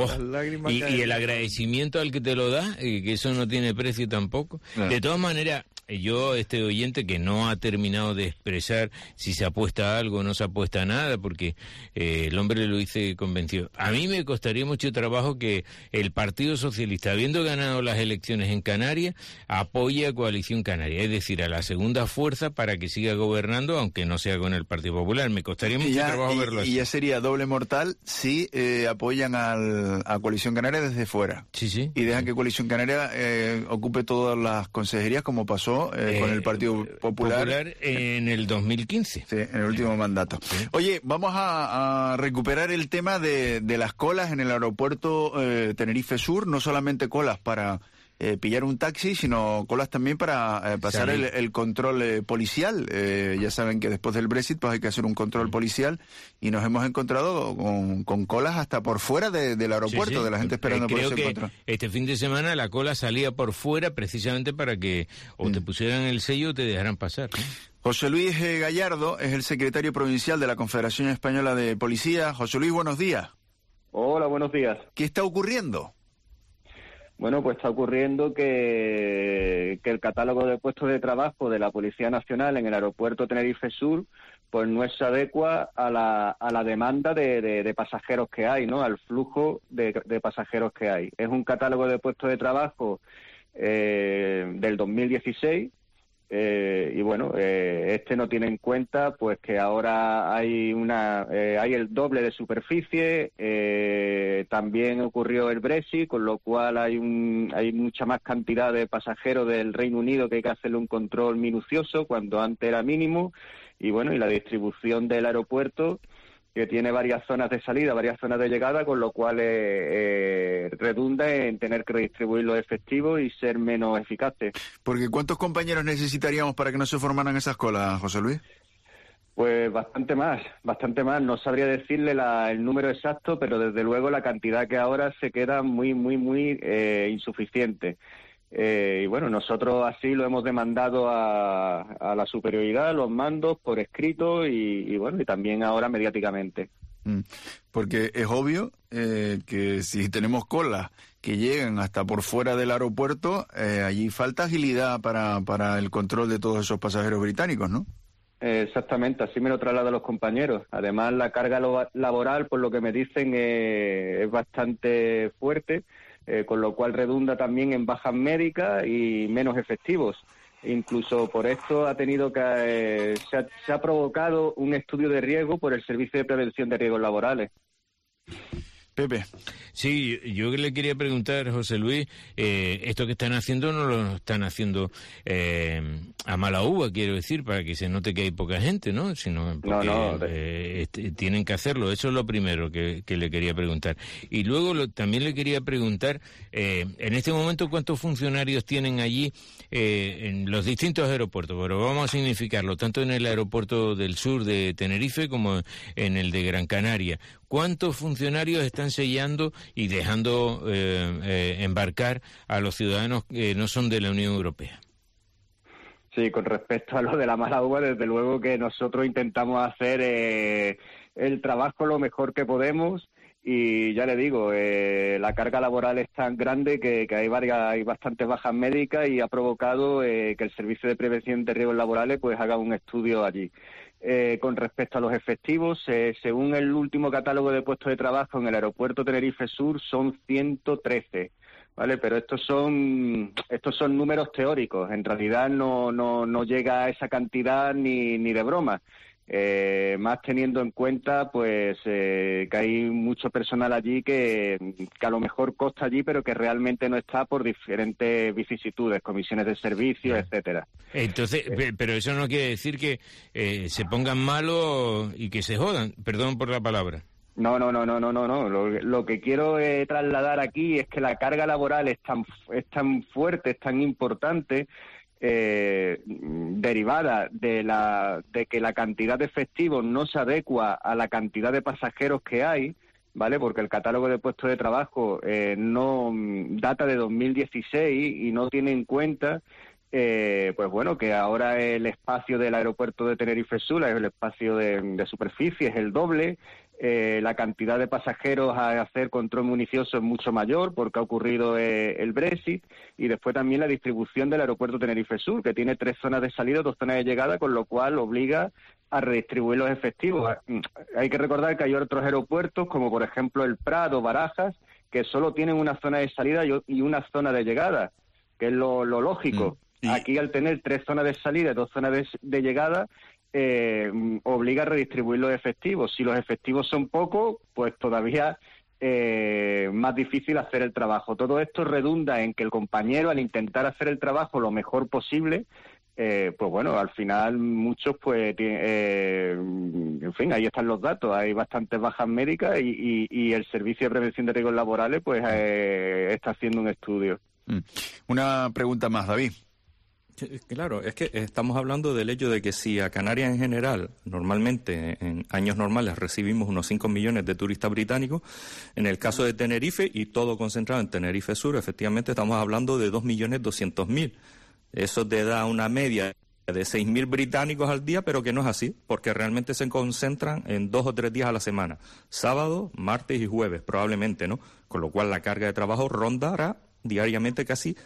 [SPEAKER 4] y el agradecimiento al que te lo da, que eso no tiene precio tampoco. Claro. De todas maneras, yo, este oyente que no ha terminado de expresar si se apuesta a algo o no se apuesta a nada, porque el hombre lo dice convencido. A mí me costaría mucho trabajo que el Partido Socialista, habiendo ganado las elecciones en Canarias, apoye a Coalición Canaria, es decir, a la segunda fuerza para que siga gobernando, aunque no sea con el Partido Popular. Me costaría mucho trabajo verlo así.
[SPEAKER 2] Y ya sería doble mortal si apoyan a Coalición Canaria desde fuera.
[SPEAKER 4] Sí.
[SPEAKER 2] Y dejan que Coalición Canaria ocupe todas las consejerías, como pasó con el Partido Popular
[SPEAKER 4] en el 2015.
[SPEAKER 2] Sí, en el último mandato. Sí. Oye, vamos a recuperar el tema de las colas en el aeropuerto Tenerife Sur, no solamente colas para pillar un taxi, sino colas también para pasar el control policial. Ya saben que después del Brexit pues hay que hacer un control policial y nos hemos encontrado con colas hasta por fuera del aeropuerto, de la gente esperando por ese control.
[SPEAKER 4] Este fin de semana la cola salía por fuera precisamente para que o te pusieran el sello o te dejaran pasar.
[SPEAKER 2] José Luis Gallardo es el secretario provincial de la Confederación Española de Policía. José Luis, buenos días.
[SPEAKER 9] Hola, buenos días.
[SPEAKER 2] ¿Qué está ocurriendo?
[SPEAKER 9] Bueno, pues está ocurriendo que el catálogo de puestos de trabajo de la Policía Nacional en el aeropuerto Tenerife Sur pues no se adecua a la demanda de pasajeros que hay, ¿no? Al flujo de pasajeros que hay. Es un catálogo de puestos de trabajo del 2016 y bueno, este no tiene en cuenta pues que ahora hay el doble de superficie, también ocurrió el Brexit, con lo cual hay mucha más cantidad de pasajeros del Reino Unido que hay que hacerle un control minucioso cuando antes era mínimo, y bueno, y la distribución del aeropuerto, que tiene varias zonas de salida, varias zonas de llegada, con lo cual redunda en tener que redistribuir los efectivos y ser menos eficaces.
[SPEAKER 2] Porque ¿cuántos compañeros necesitaríamos para que no se formaran esas colas, José Luis?
[SPEAKER 9] Pues bastante más. No sabría decirle el número exacto, pero desde luego la cantidad que ahora se queda muy insuficiente. Y bueno, nosotros así lo hemos demandado a la superioridad, a los mandos, por escrito y bueno, y también ahora mediáticamente.
[SPEAKER 2] Porque es obvio que si tenemos colas que llegan hasta por fuera del aeropuerto, allí falta agilidad para el control de todos esos pasajeros británicos, ¿no?
[SPEAKER 9] Exactamente, así me lo trasladan los compañeros. Además, la carga laboral, por lo que me dicen, es bastante fuerte, con lo cual redunda también en bajas médicas y menos efectivos. Incluso por esto se ha provocado un estudio de riesgo por el Servicio de Prevención de Riesgos Laborales.
[SPEAKER 2] Pepe.
[SPEAKER 4] Sí, yo le quería preguntar, José Luis, esto que están haciendo no lo están haciendo a mala uva, quiero decir, para que se note que hay poca gente, ¿no? Sino porque tienen que hacerlo. Eso es lo primero que le quería preguntar. Y luego también le quería preguntar, en este momento, ¿cuántos funcionarios tienen allí en los distintos aeropuertos? Pero vamos a significarlo, tanto en el aeropuerto del sur de Tenerife como en el de Gran Canaria. ¿Cuántos funcionarios están sellando y dejando embarcar a los ciudadanos que no son de la Unión Europea?
[SPEAKER 9] Sí, con respecto a lo de la mala uva, desde luego que nosotros intentamos hacer el trabajo lo mejor que podemos y ya le digo, la carga laboral es tan grande que hay bastantes bajas médicas y ha provocado que el Servicio de Prevención de Riesgos Laborales pues haga un estudio allí. Con respecto a los efectivos, según el último catálogo de puestos de trabajo en el aeropuerto Tenerife Sur son 113, ¿vale? Pero estos son números teóricos, en realidad no llega a esa cantidad ni de broma. Más teniendo en cuenta pues que hay mucho personal allí que a lo mejor consta allí, pero que realmente no está por diferentes vicisitudes, comisiones de servicio, etcétera.
[SPEAKER 4] Entonces, pero eso no quiere decir que se pongan malos y que se jodan, perdón por la palabra.
[SPEAKER 9] No. Lo que quiero trasladar aquí es que la carga laboral es tan fuerte, es tan importante, derivada de que la cantidad de efectivos no se adecua a la cantidad de pasajeros que hay, ¿vale? Porque el catálogo de puestos de trabajo no data de 2016 y no tiene en cuenta pues bueno, que ahora el espacio del aeropuerto de Tenerife Sur, el espacio de superficie es el doble. La cantidad de pasajeros a hacer control municioso es mucho mayor porque ha ocurrido el Brexit, y después también la distribución del aeropuerto Tenerife Sur, que tiene 3 zonas de salida, 2 zonas de llegada, con lo cual obliga a redistribuir los efectivos. Hay que recordar que hay otros aeropuertos, como por ejemplo el Prat o Barajas, que solo tienen una zona de salida y una zona de llegada, que es lo lógico. Aquí, al tener 3 zonas de salida y 2 zonas de llegada, obliga a redistribuir los efectivos. Si los efectivos son pocos, pues todavía más difícil hacer el trabajo. Todo esto redunda en que el compañero, al intentar hacer el trabajo lo mejor posible, pues bueno, al final muchos, pues, en fin, ahí están los datos. Hay bastantes bajas médicas y el Servicio de Prevención de Riesgos Laborales, pues, está haciendo un estudio.
[SPEAKER 2] Una pregunta más, David.
[SPEAKER 5] Claro, es que estamos hablando del hecho de que si a Canarias en general, normalmente, en años normales, recibimos unos 5 millones de turistas británicos, en el caso de Tenerife, y todo concentrado en Tenerife Sur, efectivamente estamos hablando de 2.200.000. Eso te da una media de 6.000 británicos al día, pero que no es así, porque realmente se concentran en 2 o 3 días a la semana, sábado, martes y jueves, probablemente, ¿no? Con lo cual la carga de trabajo rondará diariamente casi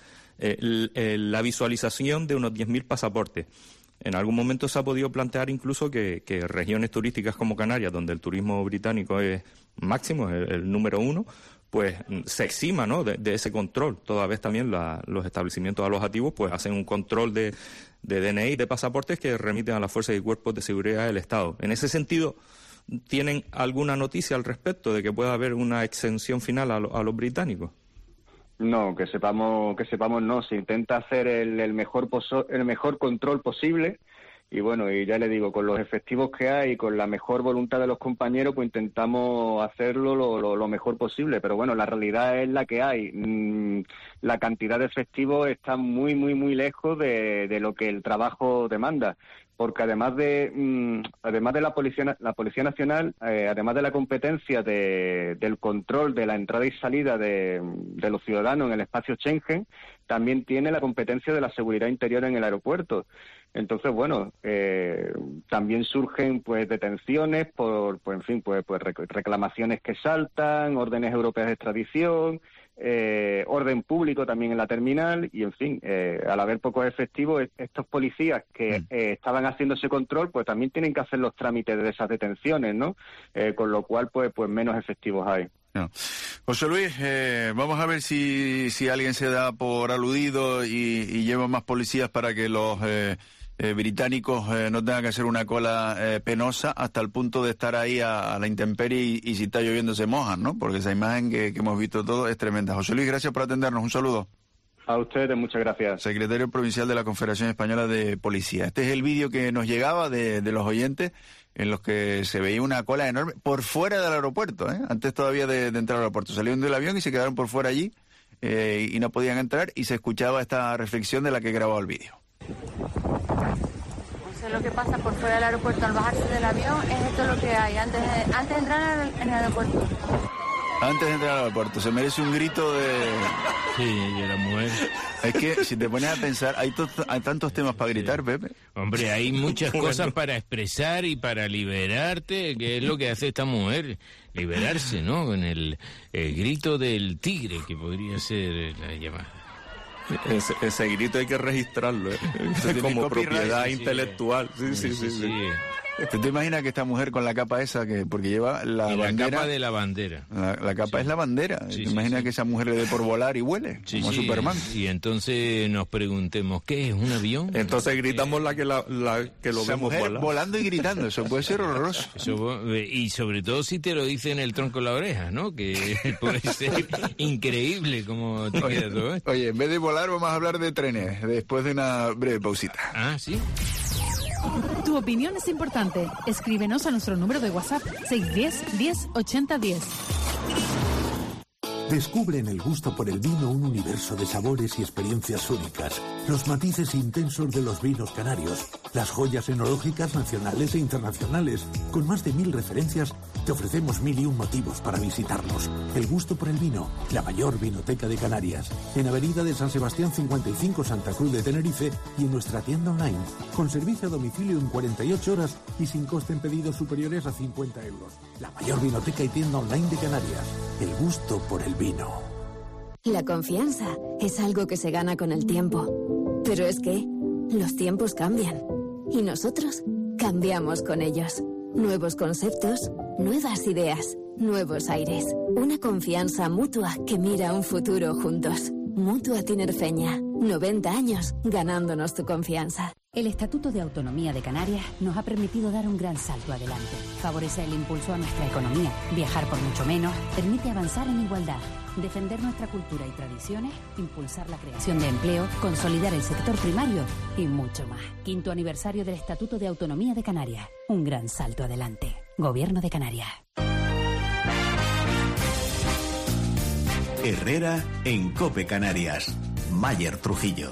[SPEAKER 5] la visualización de unos 10.000 pasaportes. En algún momento se ha podido plantear incluso que regiones turísticas como Canarias, donde el turismo británico es máximo, es el número 1, pues se exima, ¿no?, de ese control. Toda vez también los establecimientos alojativos pues hacen un control de DNI, de pasaportes, que remiten a las fuerzas y cuerpos de seguridad del Estado. En ese sentido, ¿tienen alguna noticia al respecto de que pueda haber una exención final a los británicos?
[SPEAKER 9] No, que sepamos no. Se intenta hacer el mejor control posible, y bueno, y ya le digo, con los efectivos que hay, con la mejor voluntad de los compañeros, pues intentamos hacerlo lo mejor posible. Pero bueno, la realidad es la que hay. La cantidad de efectivos está muy lejos de lo que el trabajo demanda. Porque además de la Policía Nacional, además de la competencia del control de la entrada y salida de los ciudadanos en el espacio Schengen, también tiene la competencia de la seguridad interior en el aeropuerto. Entonces, bueno, también surgen pues detenciones por reclamaciones que saltan, órdenes europeas de extradición, orden público también en la terminal, y en fin, al haber pocos efectivos, estos policías que estaban haciendo ese control, pues también tienen que hacer los trámites de esas detenciones, ¿no? Con lo cual, pues menos efectivos hay.
[SPEAKER 2] No. José Luis, vamos a ver si alguien se da por aludido y lleva más policías para que los británicos no tengan que hacer una cola penosa hasta el punto de estar ahí a la intemperie y si está lloviendo se mojan, ¿no? Porque esa imagen que hemos visto todo es tremenda. José Luis, gracias por atendernos. Un saludo.
[SPEAKER 9] A ustedes, muchas gracias.
[SPEAKER 2] Secretario Provincial de la Confederación Española de Policía. Este es el vídeo que nos llegaba de los oyentes, en los que se veía una cola enorme por fuera del aeropuerto, antes todavía de entrar al aeropuerto. Salieron del avión y se quedaron por fuera allí y no podían entrar, y se escuchaba esta reflexión de la que he grabado el vídeo.
[SPEAKER 10] Lo que pasa por fuera del aeropuerto al bajarse del avión es esto lo que hay antes de entrar en el aeropuerto.
[SPEAKER 2] Antes de entrar al aeropuerto, se merece un grito de...
[SPEAKER 4] Sí, y la mujer...
[SPEAKER 2] Es que, si te pones a pensar, hay tantos temas para gritar, Pepe.
[SPEAKER 4] Hombre, hay muchas cosas para expresar y para liberarte, que es lo que hace esta mujer, liberarse, ¿no? Con el grito del tigre, que podría ser la llamada.
[SPEAKER 5] Ese grito hay que registrarlo, como propiedad intelectual. Sí.
[SPEAKER 2] ¿Tú te imaginas que esta mujer con la capa esa, porque lleva la bandera?
[SPEAKER 4] La capa de la bandera.
[SPEAKER 2] La capa es la bandera.
[SPEAKER 4] Sí,
[SPEAKER 2] ¿Te imaginas que esa mujer le dé por volar y huele? Como Superman.
[SPEAKER 4] Y entonces nos preguntemos, ¿qué es un avión?
[SPEAKER 5] Entonces gritamos que lo
[SPEAKER 2] esa
[SPEAKER 5] vemos
[SPEAKER 2] mujer
[SPEAKER 5] volar.
[SPEAKER 2] volando y gritando, eso puede ser horroroso.
[SPEAKER 4] Y sobre todo si te lo dice en el tronco de la oreja, ¿no? Que puede ser increíble como te queda todo esto.
[SPEAKER 2] Oye, en vez de volar vamos a hablar de trenes, después de una breve pausita.
[SPEAKER 4] Ah, ¿sí?
[SPEAKER 6] Tu opinión es importante. Escríbenos a nuestro número de WhatsApp 610 10 80 10.
[SPEAKER 11] Descubre en el gusto por el vino un universo de sabores y experiencias únicas, los matices intensos de los vinos canarios, las joyas enológicas nacionales e internacionales. Con más de 1000 referencias, te ofrecemos 1001 motivos para visitarnos. El gusto por el vino, la mayor vinoteca de Canarias. En Avenida de San Sebastián 55, Santa Cruz de Tenerife, y en nuestra tienda online, con servicio a domicilio en 48 horas y sin coste en pedidos superiores a 50 euros. La mayor vinoteca y tienda online de Canarias. El gusto por el vino.
[SPEAKER 12] La confianza es algo que se gana con el tiempo. Pero es que los tiempos cambian. Y nosotros cambiamos con ellos. Nuevos conceptos, nuevas ideas, nuevos aires. Una confianza mutua que mira un futuro juntos. Mutua Tinerfeña. 90 años ganándonos tu confianza.
[SPEAKER 14] El Estatuto de Autonomía de Canarias nos ha permitido dar un gran salto adelante. Favorece el impulso a nuestra economía, viajar por mucho menos, permite avanzar en igualdad, defender nuestra cultura y tradiciones, impulsar la creación de empleo, consolidar el sector primario y mucho más. 5º aniversario del Estatuto de Autonomía de Canarias. Un gran salto adelante. Gobierno de Canarias.
[SPEAKER 15] Herrera en COPE Canarias. Mayer Trujillo.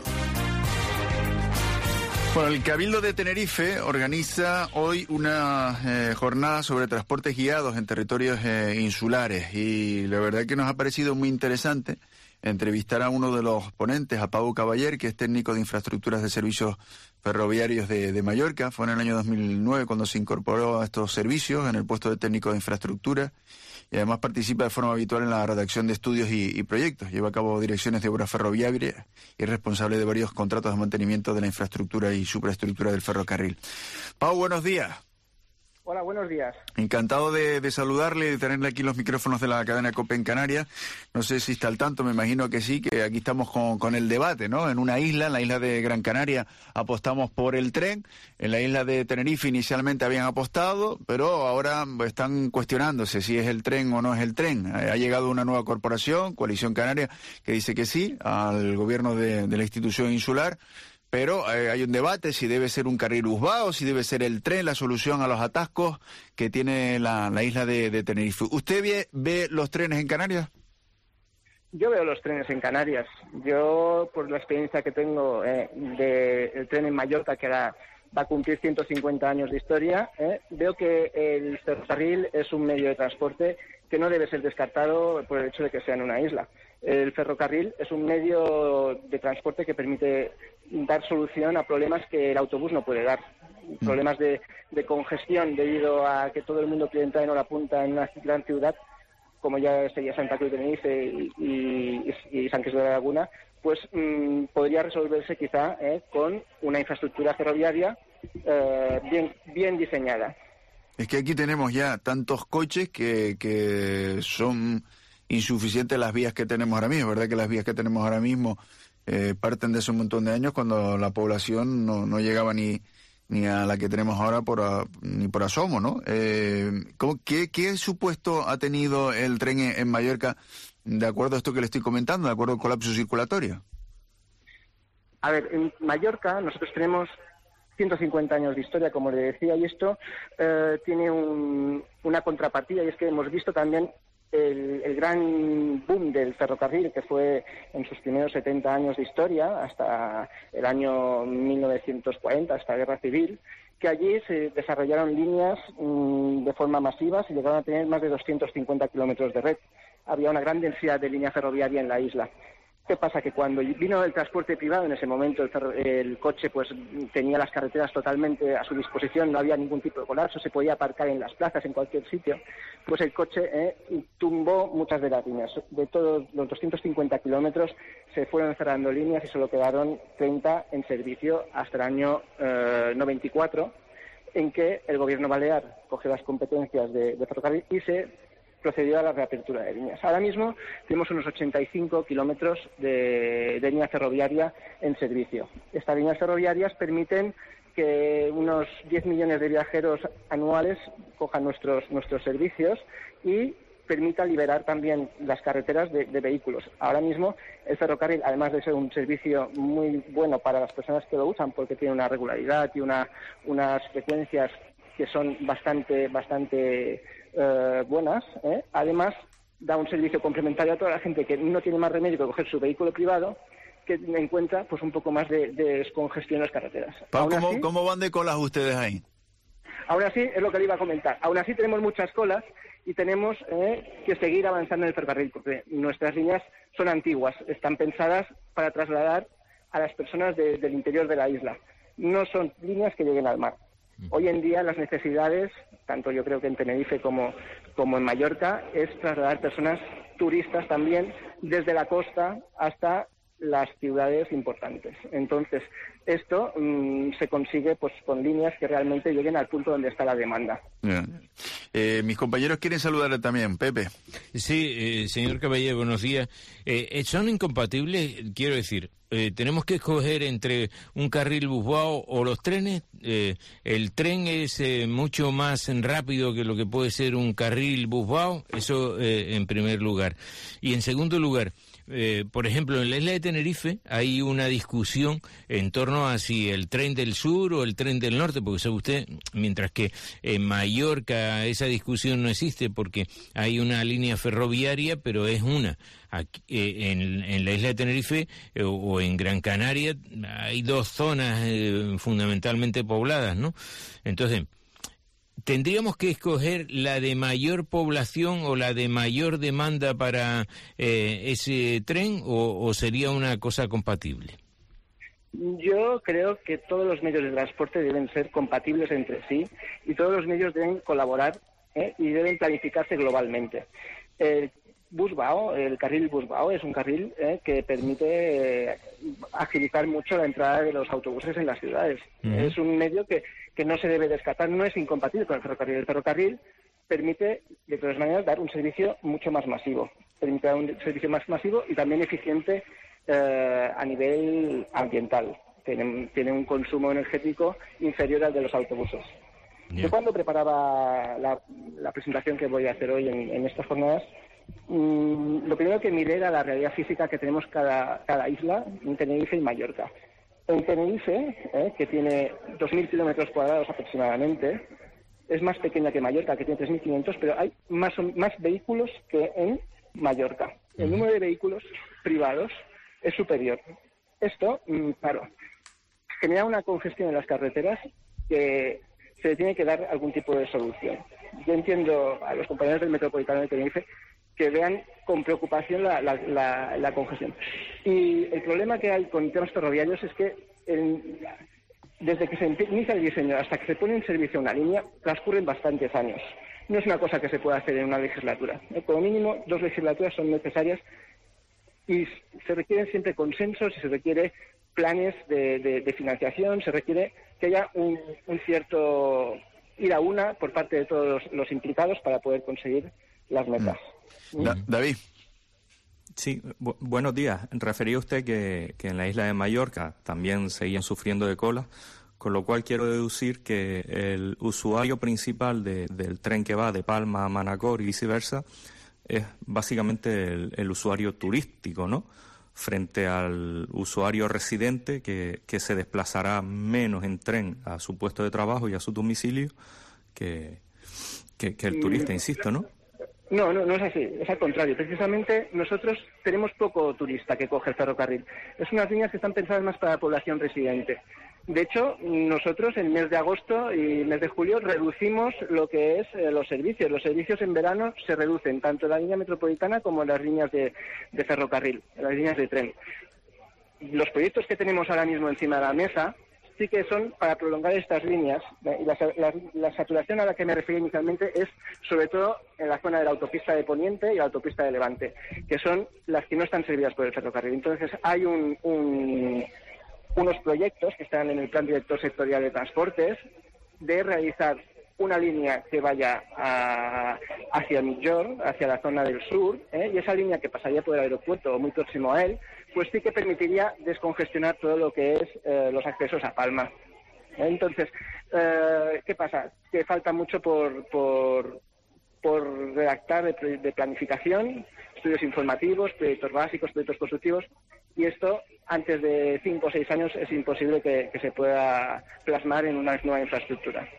[SPEAKER 2] Bueno, el Cabildo de Tenerife organiza hoy una jornada sobre transportes guiados en territorios insulares y la verdad que nos ha parecido muy interesante entrevistar a uno de los ponentes, a Pau Caballer, que es técnico de infraestructuras de servicios ferroviarios de Mallorca. Fue en el año 2009 cuando se incorporó a estos servicios en el puesto de técnico de infraestructura y además participa de forma habitual en la redacción de estudios y proyectos. Lleva a cabo direcciones de obras ferroviarias y es responsable de varios contratos de mantenimiento de la infraestructura y superestructura del ferrocarril. Pau, buenos días.
[SPEAKER 20] Hola, buenos días.
[SPEAKER 2] Encantado de saludarle y de tenerle aquí los micrófonos de la cadena COPE en Canarias. No sé si está al tanto, me imagino que sí, que aquí estamos con el debate, ¿no? En una isla, en la isla de Gran Canaria, apostamos por el tren. En la isla de Tenerife inicialmente habían apostado, pero ahora están cuestionándose si es el tren o no es el tren. Ha llegado una nueva corporación, Coalición Canaria, que dice que sí, al gobierno de la institución insular. Pero hay un debate si debe ser un carril urbano, si debe ser el tren la solución a los atascos que tiene la isla de Tenerife. ¿Usted ve los trenes en Canarias?
[SPEAKER 20] Yo veo los trenes en Canarias. Yo, por la experiencia que tengo del tren en Mallorca, que ahora va a cumplir 150 años de historia, veo que el ferrocarril es un medio de transporte que no debe ser descartado por el hecho de que sea en una isla. El ferrocarril es un medio de transporte que permite dar solución a problemas que el autobús no puede dar. Problemas de congestión debido a que todo el mundo quiere entrar en hora punta en una gran ciudad, como ya sería Santa Cruz de Tenerife y San Cristóbal de la Laguna, pues podría resolverse quizá con una infraestructura ferroviaria bien diseñada.
[SPEAKER 2] Es que aquí tenemos ya tantos coches que son insuficientes las vías que tenemos ahora mismo. Es verdad que las vías que tenemos ahora mismo parten de hace un montón de años cuando la población no llegaba ni a la que tenemos ahora ni por asomo, ¿no? ¿Qué supuesto ha tenido el tren en Mallorca de acuerdo a esto que le estoy comentando, de acuerdo al colapso circulatorio?
[SPEAKER 20] A ver, en Mallorca nosotros tenemos 150 años de historia, como le decía, y esto tiene una contrapartida, y es que hemos visto también el gran boom del ferrocarril, que fue en sus primeros 70 años de historia, hasta el año 1940, hasta la Guerra Civil, que allí se desarrollaron líneas de forma masiva, se llegaron a tener más de 250 kilómetros de red. Había una gran densidad de línea ferroviaria en la isla. ¿Qué pasa? Que cuando vino el transporte privado, en ese momento el coche pues tenía las carreteras totalmente a su disposición, no había ningún tipo de colapso, se podía aparcar en las plazas, en cualquier sitio, pues el coche tumbó muchas de las líneas. De todos los 250 kilómetros se fueron cerrando líneas y solo quedaron 30 en servicio hasta el año 94, en que el gobierno balear cogió las competencias de ferrocarril y se procedió a la reapertura de líneas. Ahora mismo tenemos unos 85 kilómetros de línea ferroviaria en servicio. Estas líneas ferroviarias permiten que unos 10 millones de viajeros anuales cojan nuestros servicios y permita liberar también las carreteras de vehículos. Ahora mismo el ferrocarril, además de ser un servicio muy bueno para las personas que lo usan, porque tiene una regularidad y unas frecuencias que son bastante buenas, además da un servicio complementario a toda la gente que no tiene más remedio que coger su vehículo privado, que encuentra pues un poco más de descongestión en las carreteras.
[SPEAKER 2] Pau, ¿cómo van de colas ustedes ahí?
[SPEAKER 20] Aún así, es lo que le iba a comentar, aún así tenemos muchas colas y tenemos que seguir avanzando en el ferrocarril, porque nuestras líneas son antiguas, están pensadas para trasladar a las personas del interior de la isla. No son líneas que lleguen al mar. Hoy en día las necesidades, tanto yo creo que en Tenerife como en Mallorca, es trasladar personas turistas también desde la costa hasta las ciudades importantes. Entonces, esto se consigue pues con líneas que realmente lleguen al punto donde está la demanda.
[SPEAKER 2] Mis compañeros quieren saludarle también. Pepe.
[SPEAKER 4] Sí, señor Caballero, buenos días. ¿Son incompatibles? Quiero decir, tenemos que escoger entre un carril busbao o los trenes. El tren es mucho más rápido que lo que puede ser un carril busbao, eso en primer lugar. Y en segundo lugar, por ejemplo, en la isla de Tenerife hay una discusión en torno a si el tren del sur o el tren del norte, porque sabe usted, mientras que en Mallorca esa discusión no existe porque hay una línea ferroviaria, pero es una. Aquí, en la isla de Tenerife o en Gran Canaria hay dos zonas fundamentalmente pobladas, ¿no? Entonces, ¿tendríamos que escoger la de mayor población o la de mayor demanda para ese tren o sería una cosa compatible?
[SPEAKER 20] Yo creo que todos los medios de transporte deben ser compatibles entre sí y todos los medios deben colaborar y deben planificarse globalmente. El busbao, el carril busbao, es un carril que permite agilizar mucho la entrada de los autobuses en las ciudades. Es un medio que no se debe descartar, no es incompatible con el ferrocarril. El ferrocarril permite, de todas maneras, dar un servicio mucho más masivo. Permite dar un servicio más masivo y también eficiente a nivel ambiental. Tiene un consumo energético inferior al de los autobuses. Yo cuando preparaba la presentación que voy a hacer hoy en estas jornadas, lo primero que miré era la realidad física que tenemos cada isla, en Tenerife y Mallorca. En Tenerife, que tiene 2.000 kilómetros cuadrados aproximadamente, es más pequeña que Mallorca, que tiene 3.500, pero hay más vehículos que en Mallorca. El número de vehículos privados es superior. Esto, claro, genera una congestión en las carreteras que se le tiene que dar algún tipo de solución. Yo entiendo a los compañeros del Metropolitano de Tenerife que vean con preocupación la congestión. Y el problema que hay con temas ferroviarios es que desde que se inicia el diseño hasta que se pone en servicio una línea, transcurren bastantes años. No es una cosa que se pueda hacer en una legislatura. Como mínimo, 2 legislaturas son necesarias y se requieren siempre consensos y se requiere planes de financiación, se requiere que haya un cierto ir a una por parte de todos los implicados para poder conseguir las metas.
[SPEAKER 2] David.
[SPEAKER 5] Sí, buenos días. Refería usted que en la isla de Mallorca también seguían sufriendo de cola, con lo cual quiero deducir que el usuario principal del tren que va de Palma a Manacor y viceversa es básicamente el usuario turístico, ¿no? Frente al usuario residente que se desplazará menos en tren a su puesto de trabajo y a su domicilio que el turista, insisto, ¿no?
[SPEAKER 20] No es así, es al contrario. Precisamente nosotros tenemos poco turista que coge el ferrocarril. Es unas líneas que están pensadas más para la población residente. De hecho, nosotros en el mes de agosto y el mes de julio reducimos lo que es los servicios. Los servicios en verano se reducen tanto en la línea metropolitana como en las líneas de ferrocarril, en las líneas de tren. Los proyectos que tenemos ahora mismo encima de la mesa sí que son para prolongar estas líneas. Y la saturación a la que me referí inicialmente es sobre todo en la zona de la autopista de Poniente y la autopista de Levante, que son las que no están servidas por el ferrocarril. Entonces hay unos proyectos que están en el Plan Director Sectorial de Transportes de realizar una línea que vaya hacia Migjorn, hacia la zona del sur, y esa línea que pasaría por el aeropuerto o muy próximo a él, pues sí que permitiría descongestionar todo lo que es los accesos a Palma. Entonces, ¿qué pasa? Que falta mucho por redactar de planificación, estudios informativos, proyectos básicos, proyectos constructivos, y esto antes de 5 o 6 años es imposible que se pueda plasmar en una nueva infraestructura.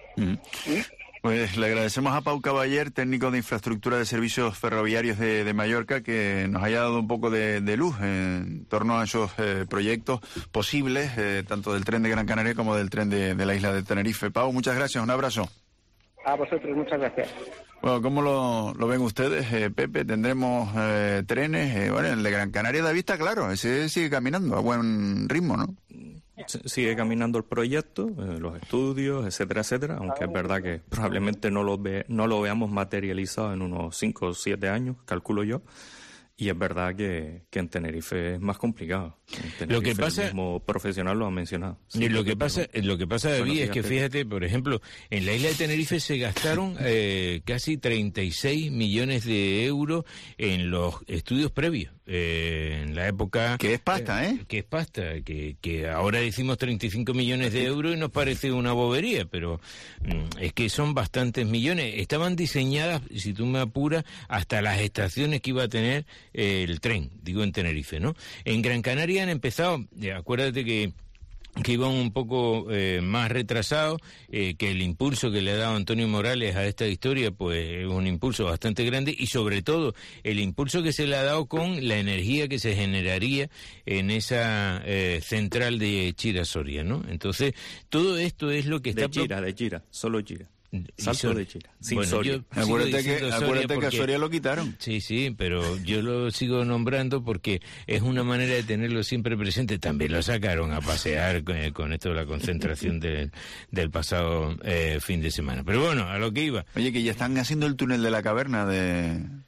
[SPEAKER 2] Pues le agradecemos a Pau Caballer, técnico de infraestructura de servicios ferroviarios de Mallorca, que nos haya dado un poco de luz en torno a esos proyectos posibles, tanto del tren de Gran Canaria como del tren de la isla de Tenerife. Pau, muchas gracias, un abrazo.
[SPEAKER 20] A vosotros, muchas gracias.
[SPEAKER 2] Bueno, ¿cómo lo ven ustedes, Pepe? ¿Tendremos trenes? Bueno, el de Gran Canaria de vista, claro, ese sigue caminando a buen ritmo, ¿no?
[SPEAKER 5] Sigue caminando el proyecto, los estudios, etcétera, etcétera, aunque es verdad que probablemente no lo veamos materializado en unos 5 o 7 años, calculo yo. Y es verdad que en Tenerife es más complicado.
[SPEAKER 4] Lo que pasa,
[SPEAKER 5] el mismo profesional lo ha mencionado. Sí,
[SPEAKER 4] y lo que pasa, David, es que fíjate, por ejemplo, en la isla de Tenerife se gastaron casi 36 millones de euros en los estudios previos. En la época...
[SPEAKER 2] Que es pasta,
[SPEAKER 4] Que es pasta, que ahora decimos 35 millones de euros y nos parece una bobería, pero es que son bastantes millones. Estaban diseñadas, si tú me apuras, hasta las estaciones que iba a tener el tren, digo en Tenerife, ¿no? En Gran Canaria han empezado, acuérdate que iban un poco más retrasados, que el impulso que le ha dado Antonio Morales a esta historia, pues es un impulso bastante grande, y sobre todo el impulso que se le ha dado con la energía que se generaría en esa central de Chira-Soria, ¿no? Entonces, todo esto es lo que está...
[SPEAKER 5] De Chira, solo Chira. Salto de Chira, sin Soria.
[SPEAKER 2] Acuérdate que a Soria lo quitaron.
[SPEAKER 4] Sí, pero yo lo sigo nombrando porque es una manera de tenerlo siempre presente. También lo sacaron a pasear con esto de la concentración del pasado fin de semana. Pero bueno, a lo que iba.
[SPEAKER 2] Oye, que ya están haciendo el túnel de la caverna del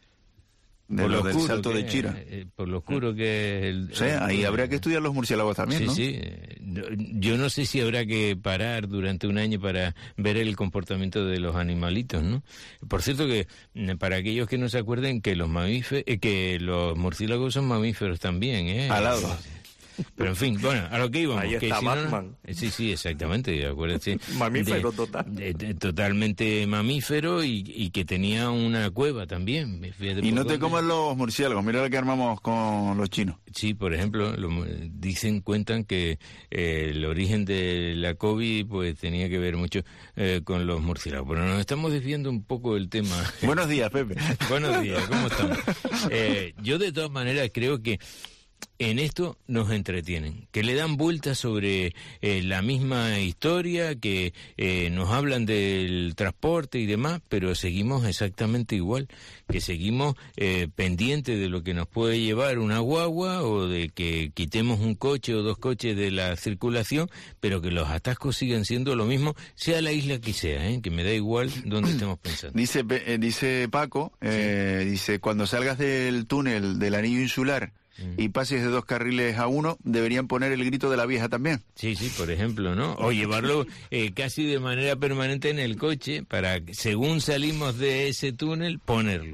[SPEAKER 2] Salto de Chira.
[SPEAKER 4] Por lo oscuro que es
[SPEAKER 2] sí, ahí habría que estudiar los murciélagos también, ¿no?
[SPEAKER 4] Sí. Yo no sé si habrá que parar durante un año para ver el comportamiento de los animalitos, ¿no? Por cierto que, para aquellos que no se acuerden, que los murciélagos son mamíferos también,
[SPEAKER 2] Alados.
[SPEAKER 4] Pero en fin, bueno, a lo que íbamos.
[SPEAKER 5] Ahí está Batman.
[SPEAKER 4] Sí, exactamente, acuérdense.
[SPEAKER 5] Mamífero total.
[SPEAKER 4] Totalmente mamífero y que tenía una cueva también. Fíjate,
[SPEAKER 2] y no te coman los murciélagos, mira lo que armamos con los chinos.
[SPEAKER 4] Sí, por ejemplo, cuentan que el origen de la COVID pues tenía que ver mucho con los murciélagos. Pero nos estamos desviando un poco del tema.
[SPEAKER 2] Buenos días, Pepe.
[SPEAKER 4] Buenos días, ¿cómo estamos? Yo de todas maneras creo que en esto nos entretienen, que le dan vueltas sobre la misma historia, que nos hablan del transporte y demás, pero seguimos exactamente igual, que seguimos pendientes de lo que nos puede llevar una guagua o de que quitemos un coche o 2 coches de la circulación, pero que los atascos siguen siendo lo mismo, sea la isla que sea, que me da igual donde estemos pensando.
[SPEAKER 2] Dice Paco, dice, cuando salgas del túnel del anillo insular y pases de 2 carriles a 1, deberían poner el grito de la vieja también.
[SPEAKER 4] Sí, por ejemplo, ¿no? O llevarlo casi de manera permanente en el coche para, según salimos de ese túnel, ponerlo.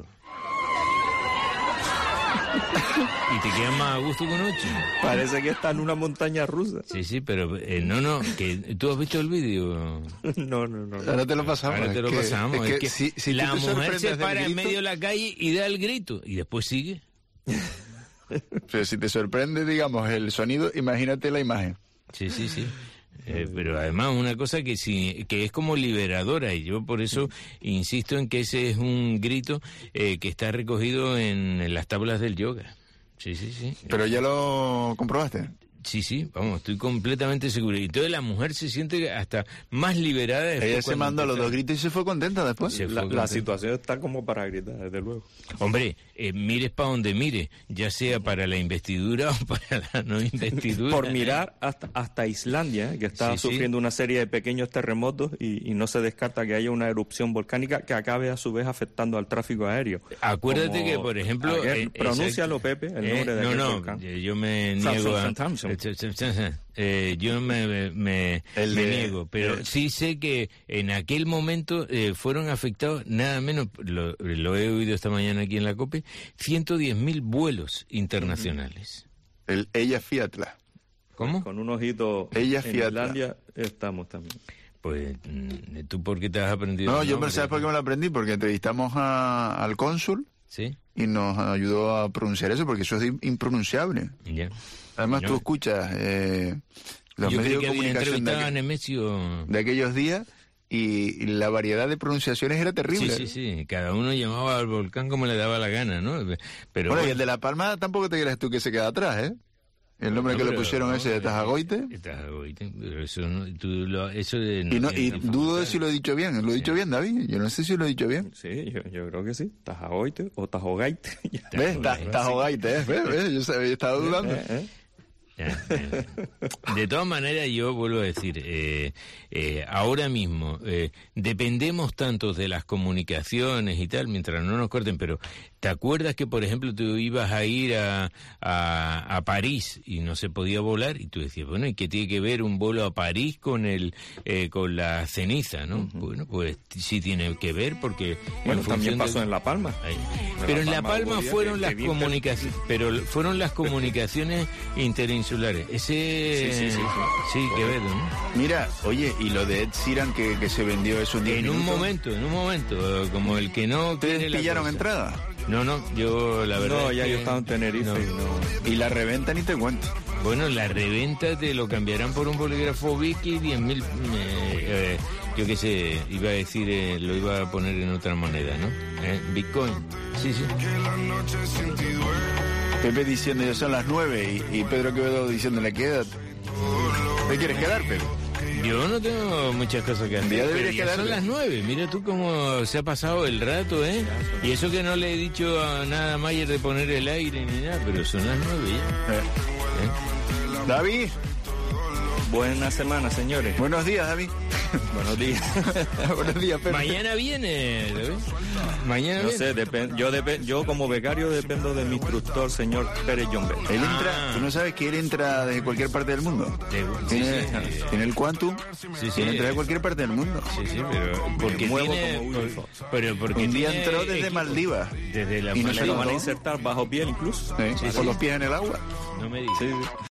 [SPEAKER 4] Y te quedas más a gusto con 8.
[SPEAKER 5] Parece que está en una montaña rusa.
[SPEAKER 4] Sí, pero no, que ¿tú has visto el vídeo?
[SPEAKER 5] No.
[SPEAKER 2] Ahora te lo pasamos.
[SPEAKER 4] Es que si la mujer se para en medio de la calle y da el grito, y después sigue.
[SPEAKER 2] Pero si te sorprende, digamos, el sonido, imagínate la imagen.
[SPEAKER 4] Sí. Pero además una cosa que es como liberadora, y yo por eso insisto en que ese es un grito que está recogido en las tablas del yoga. Sí.
[SPEAKER 2] ¿Pero ya lo comprobaste?
[SPEAKER 4] Sí, vamos, estoy completamente seguro. Y entonces la mujer se siente hasta más liberada.
[SPEAKER 2] Ella se mandó los 2 gritos y se fue contenta después.
[SPEAKER 5] La situación está como para gritar, desde luego.
[SPEAKER 4] Hombre, mires para donde mires, ya sea para la investidura o para la no investidura.
[SPEAKER 5] Por mirar hasta Islandia, que está sufriendo una serie de pequeños terremotos y no se descarta que haya una erupción volcánica que acabe a su vez afectando al tráfico aéreo.
[SPEAKER 4] Acuérdate que, por ejemplo...
[SPEAKER 5] pronúncialo, Pepe, el nombre de aquel volcán.
[SPEAKER 4] Yo me niego a... Yo me niego, pero sí sé que en aquel momento fueron afectados, nada menos, lo he oído esta mañana aquí en la COPE, 110.000 vuelos internacionales.
[SPEAKER 2] El Ella Fiatla.
[SPEAKER 4] ¿Cómo?
[SPEAKER 5] Con un ojito
[SPEAKER 2] Ella
[SPEAKER 5] en
[SPEAKER 2] Fiatla.
[SPEAKER 5] Islandia estamos también.
[SPEAKER 4] Pues, ¿tú por qué te has aprendido?
[SPEAKER 2] No, yo ¿sabes por qué me lo aprendí? Porque entrevistamos al cónsul.
[SPEAKER 4] ¿Sí?
[SPEAKER 2] Y nos ayudó a pronunciar eso, porque eso es impronunciable.
[SPEAKER 4] Ya.
[SPEAKER 2] Además, tú escuchas los medios de comunicación de aquellos días y la variedad de pronunciaciones era terrible.
[SPEAKER 4] Sí. Cada uno llamaba al volcán como le daba la gana, ¿no? Pero
[SPEAKER 2] bueno, y el de La Palma tampoco te creas tú que se queda atrás, ¿eh? El nombre que le pusieron ese de Tajagoite.
[SPEAKER 4] Tajagoite, pero eso no, eso de,
[SPEAKER 2] y dudo de si lo he dicho bien. ¿Lo he dicho bien, David? Yo no sé si lo he dicho bien.
[SPEAKER 5] Sí, yo creo que sí. Tajagoite o Tajogaite.
[SPEAKER 2] ¿Ves? Tajogaite, ¿ves? Yo estaba dudando.
[SPEAKER 4] De todas maneras, yo vuelvo a decir, ahora mismo dependemos tanto de las comunicaciones y tal, mientras no nos corten, pero ¿te acuerdas que, por ejemplo, tú ibas a ir a París y no se podía volar? Y tú decías, bueno, ¿y qué tiene que ver un vuelo a París con la ceniza, no? Uh-huh. Bueno, pues sí tiene que ver, porque...
[SPEAKER 5] Bueno, también pasó en La Palma.
[SPEAKER 4] Pero en La Palma fueron las comunicaciones, pero fueron las comunicaciones interinsulares. Sí, que ver, ¿no?
[SPEAKER 2] Mira, oye, y lo de Ed Sheeran que se vendió eso
[SPEAKER 4] en un momento, como el que no...
[SPEAKER 2] ¿Ustedes pillaron entrada?
[SPEAKER 4] No, yo la verdad...
[SPEAKER 5] No, ya yo estaba en Tenerife.
[SPEAKER 2] Y la reventa ni te cuento.
[SPEAKER 4] Bueno, la reventa te lo cambiarán por un bolígrafo Vicky, 10.000... yo qué sé, iba a decir, lo iba a poner en otra moneda, ¿no? Bitcoin. Sí.
[SPEAKER 2] Pepe diciendo ya son las 9 y Pedro Quevedo diciéndole quédate. ¿Te quieres quedar, Pedro?
[SPEAKER 4] Yo no tengo muchas cosas que hacer, pero ya son las 9. Mira tú cómo se ha pasado el rato, ¿eh? Y eso que no le he dicho a nada a Mayer de poner el aire ni nada, pero son las 9 ya.
[SPEAKER 2] David.
[SPEAKER 5] Buena semana, señores.
[SPEAKER 2] Buenos días, David.
[SPEAKER 5] Buenos días.
[SPEAKER 2] Buenos días, Pedro.
[SPEAKER 4] Mañana viene, ¿sabes? Mañana
[SPEAKER 5] no
[SPEAKER 4] viene.
[SPEAKER 5] sé, yo como becario dependo de mi instructor, señor Pérez John Bell.
[SPEAKER 2] Él entra, tú no sabes que él entra desde cualquier parte del mundo. Tiene el Quantum, él entra de cualquier parte del mundo.
[SPEAKER 4] Sí, pero porque porque
[SPEAKER 2] un día entró desde Maldivas.
[SPEAKER 4] Desde la
[SPEAKER 5] y no se lo van a insertar bajo piel incluso.
[SPEAKER 2] Con los pies en el agua.
[SPEAKER 4] No me digas.
[SPEAKER 5] Sí.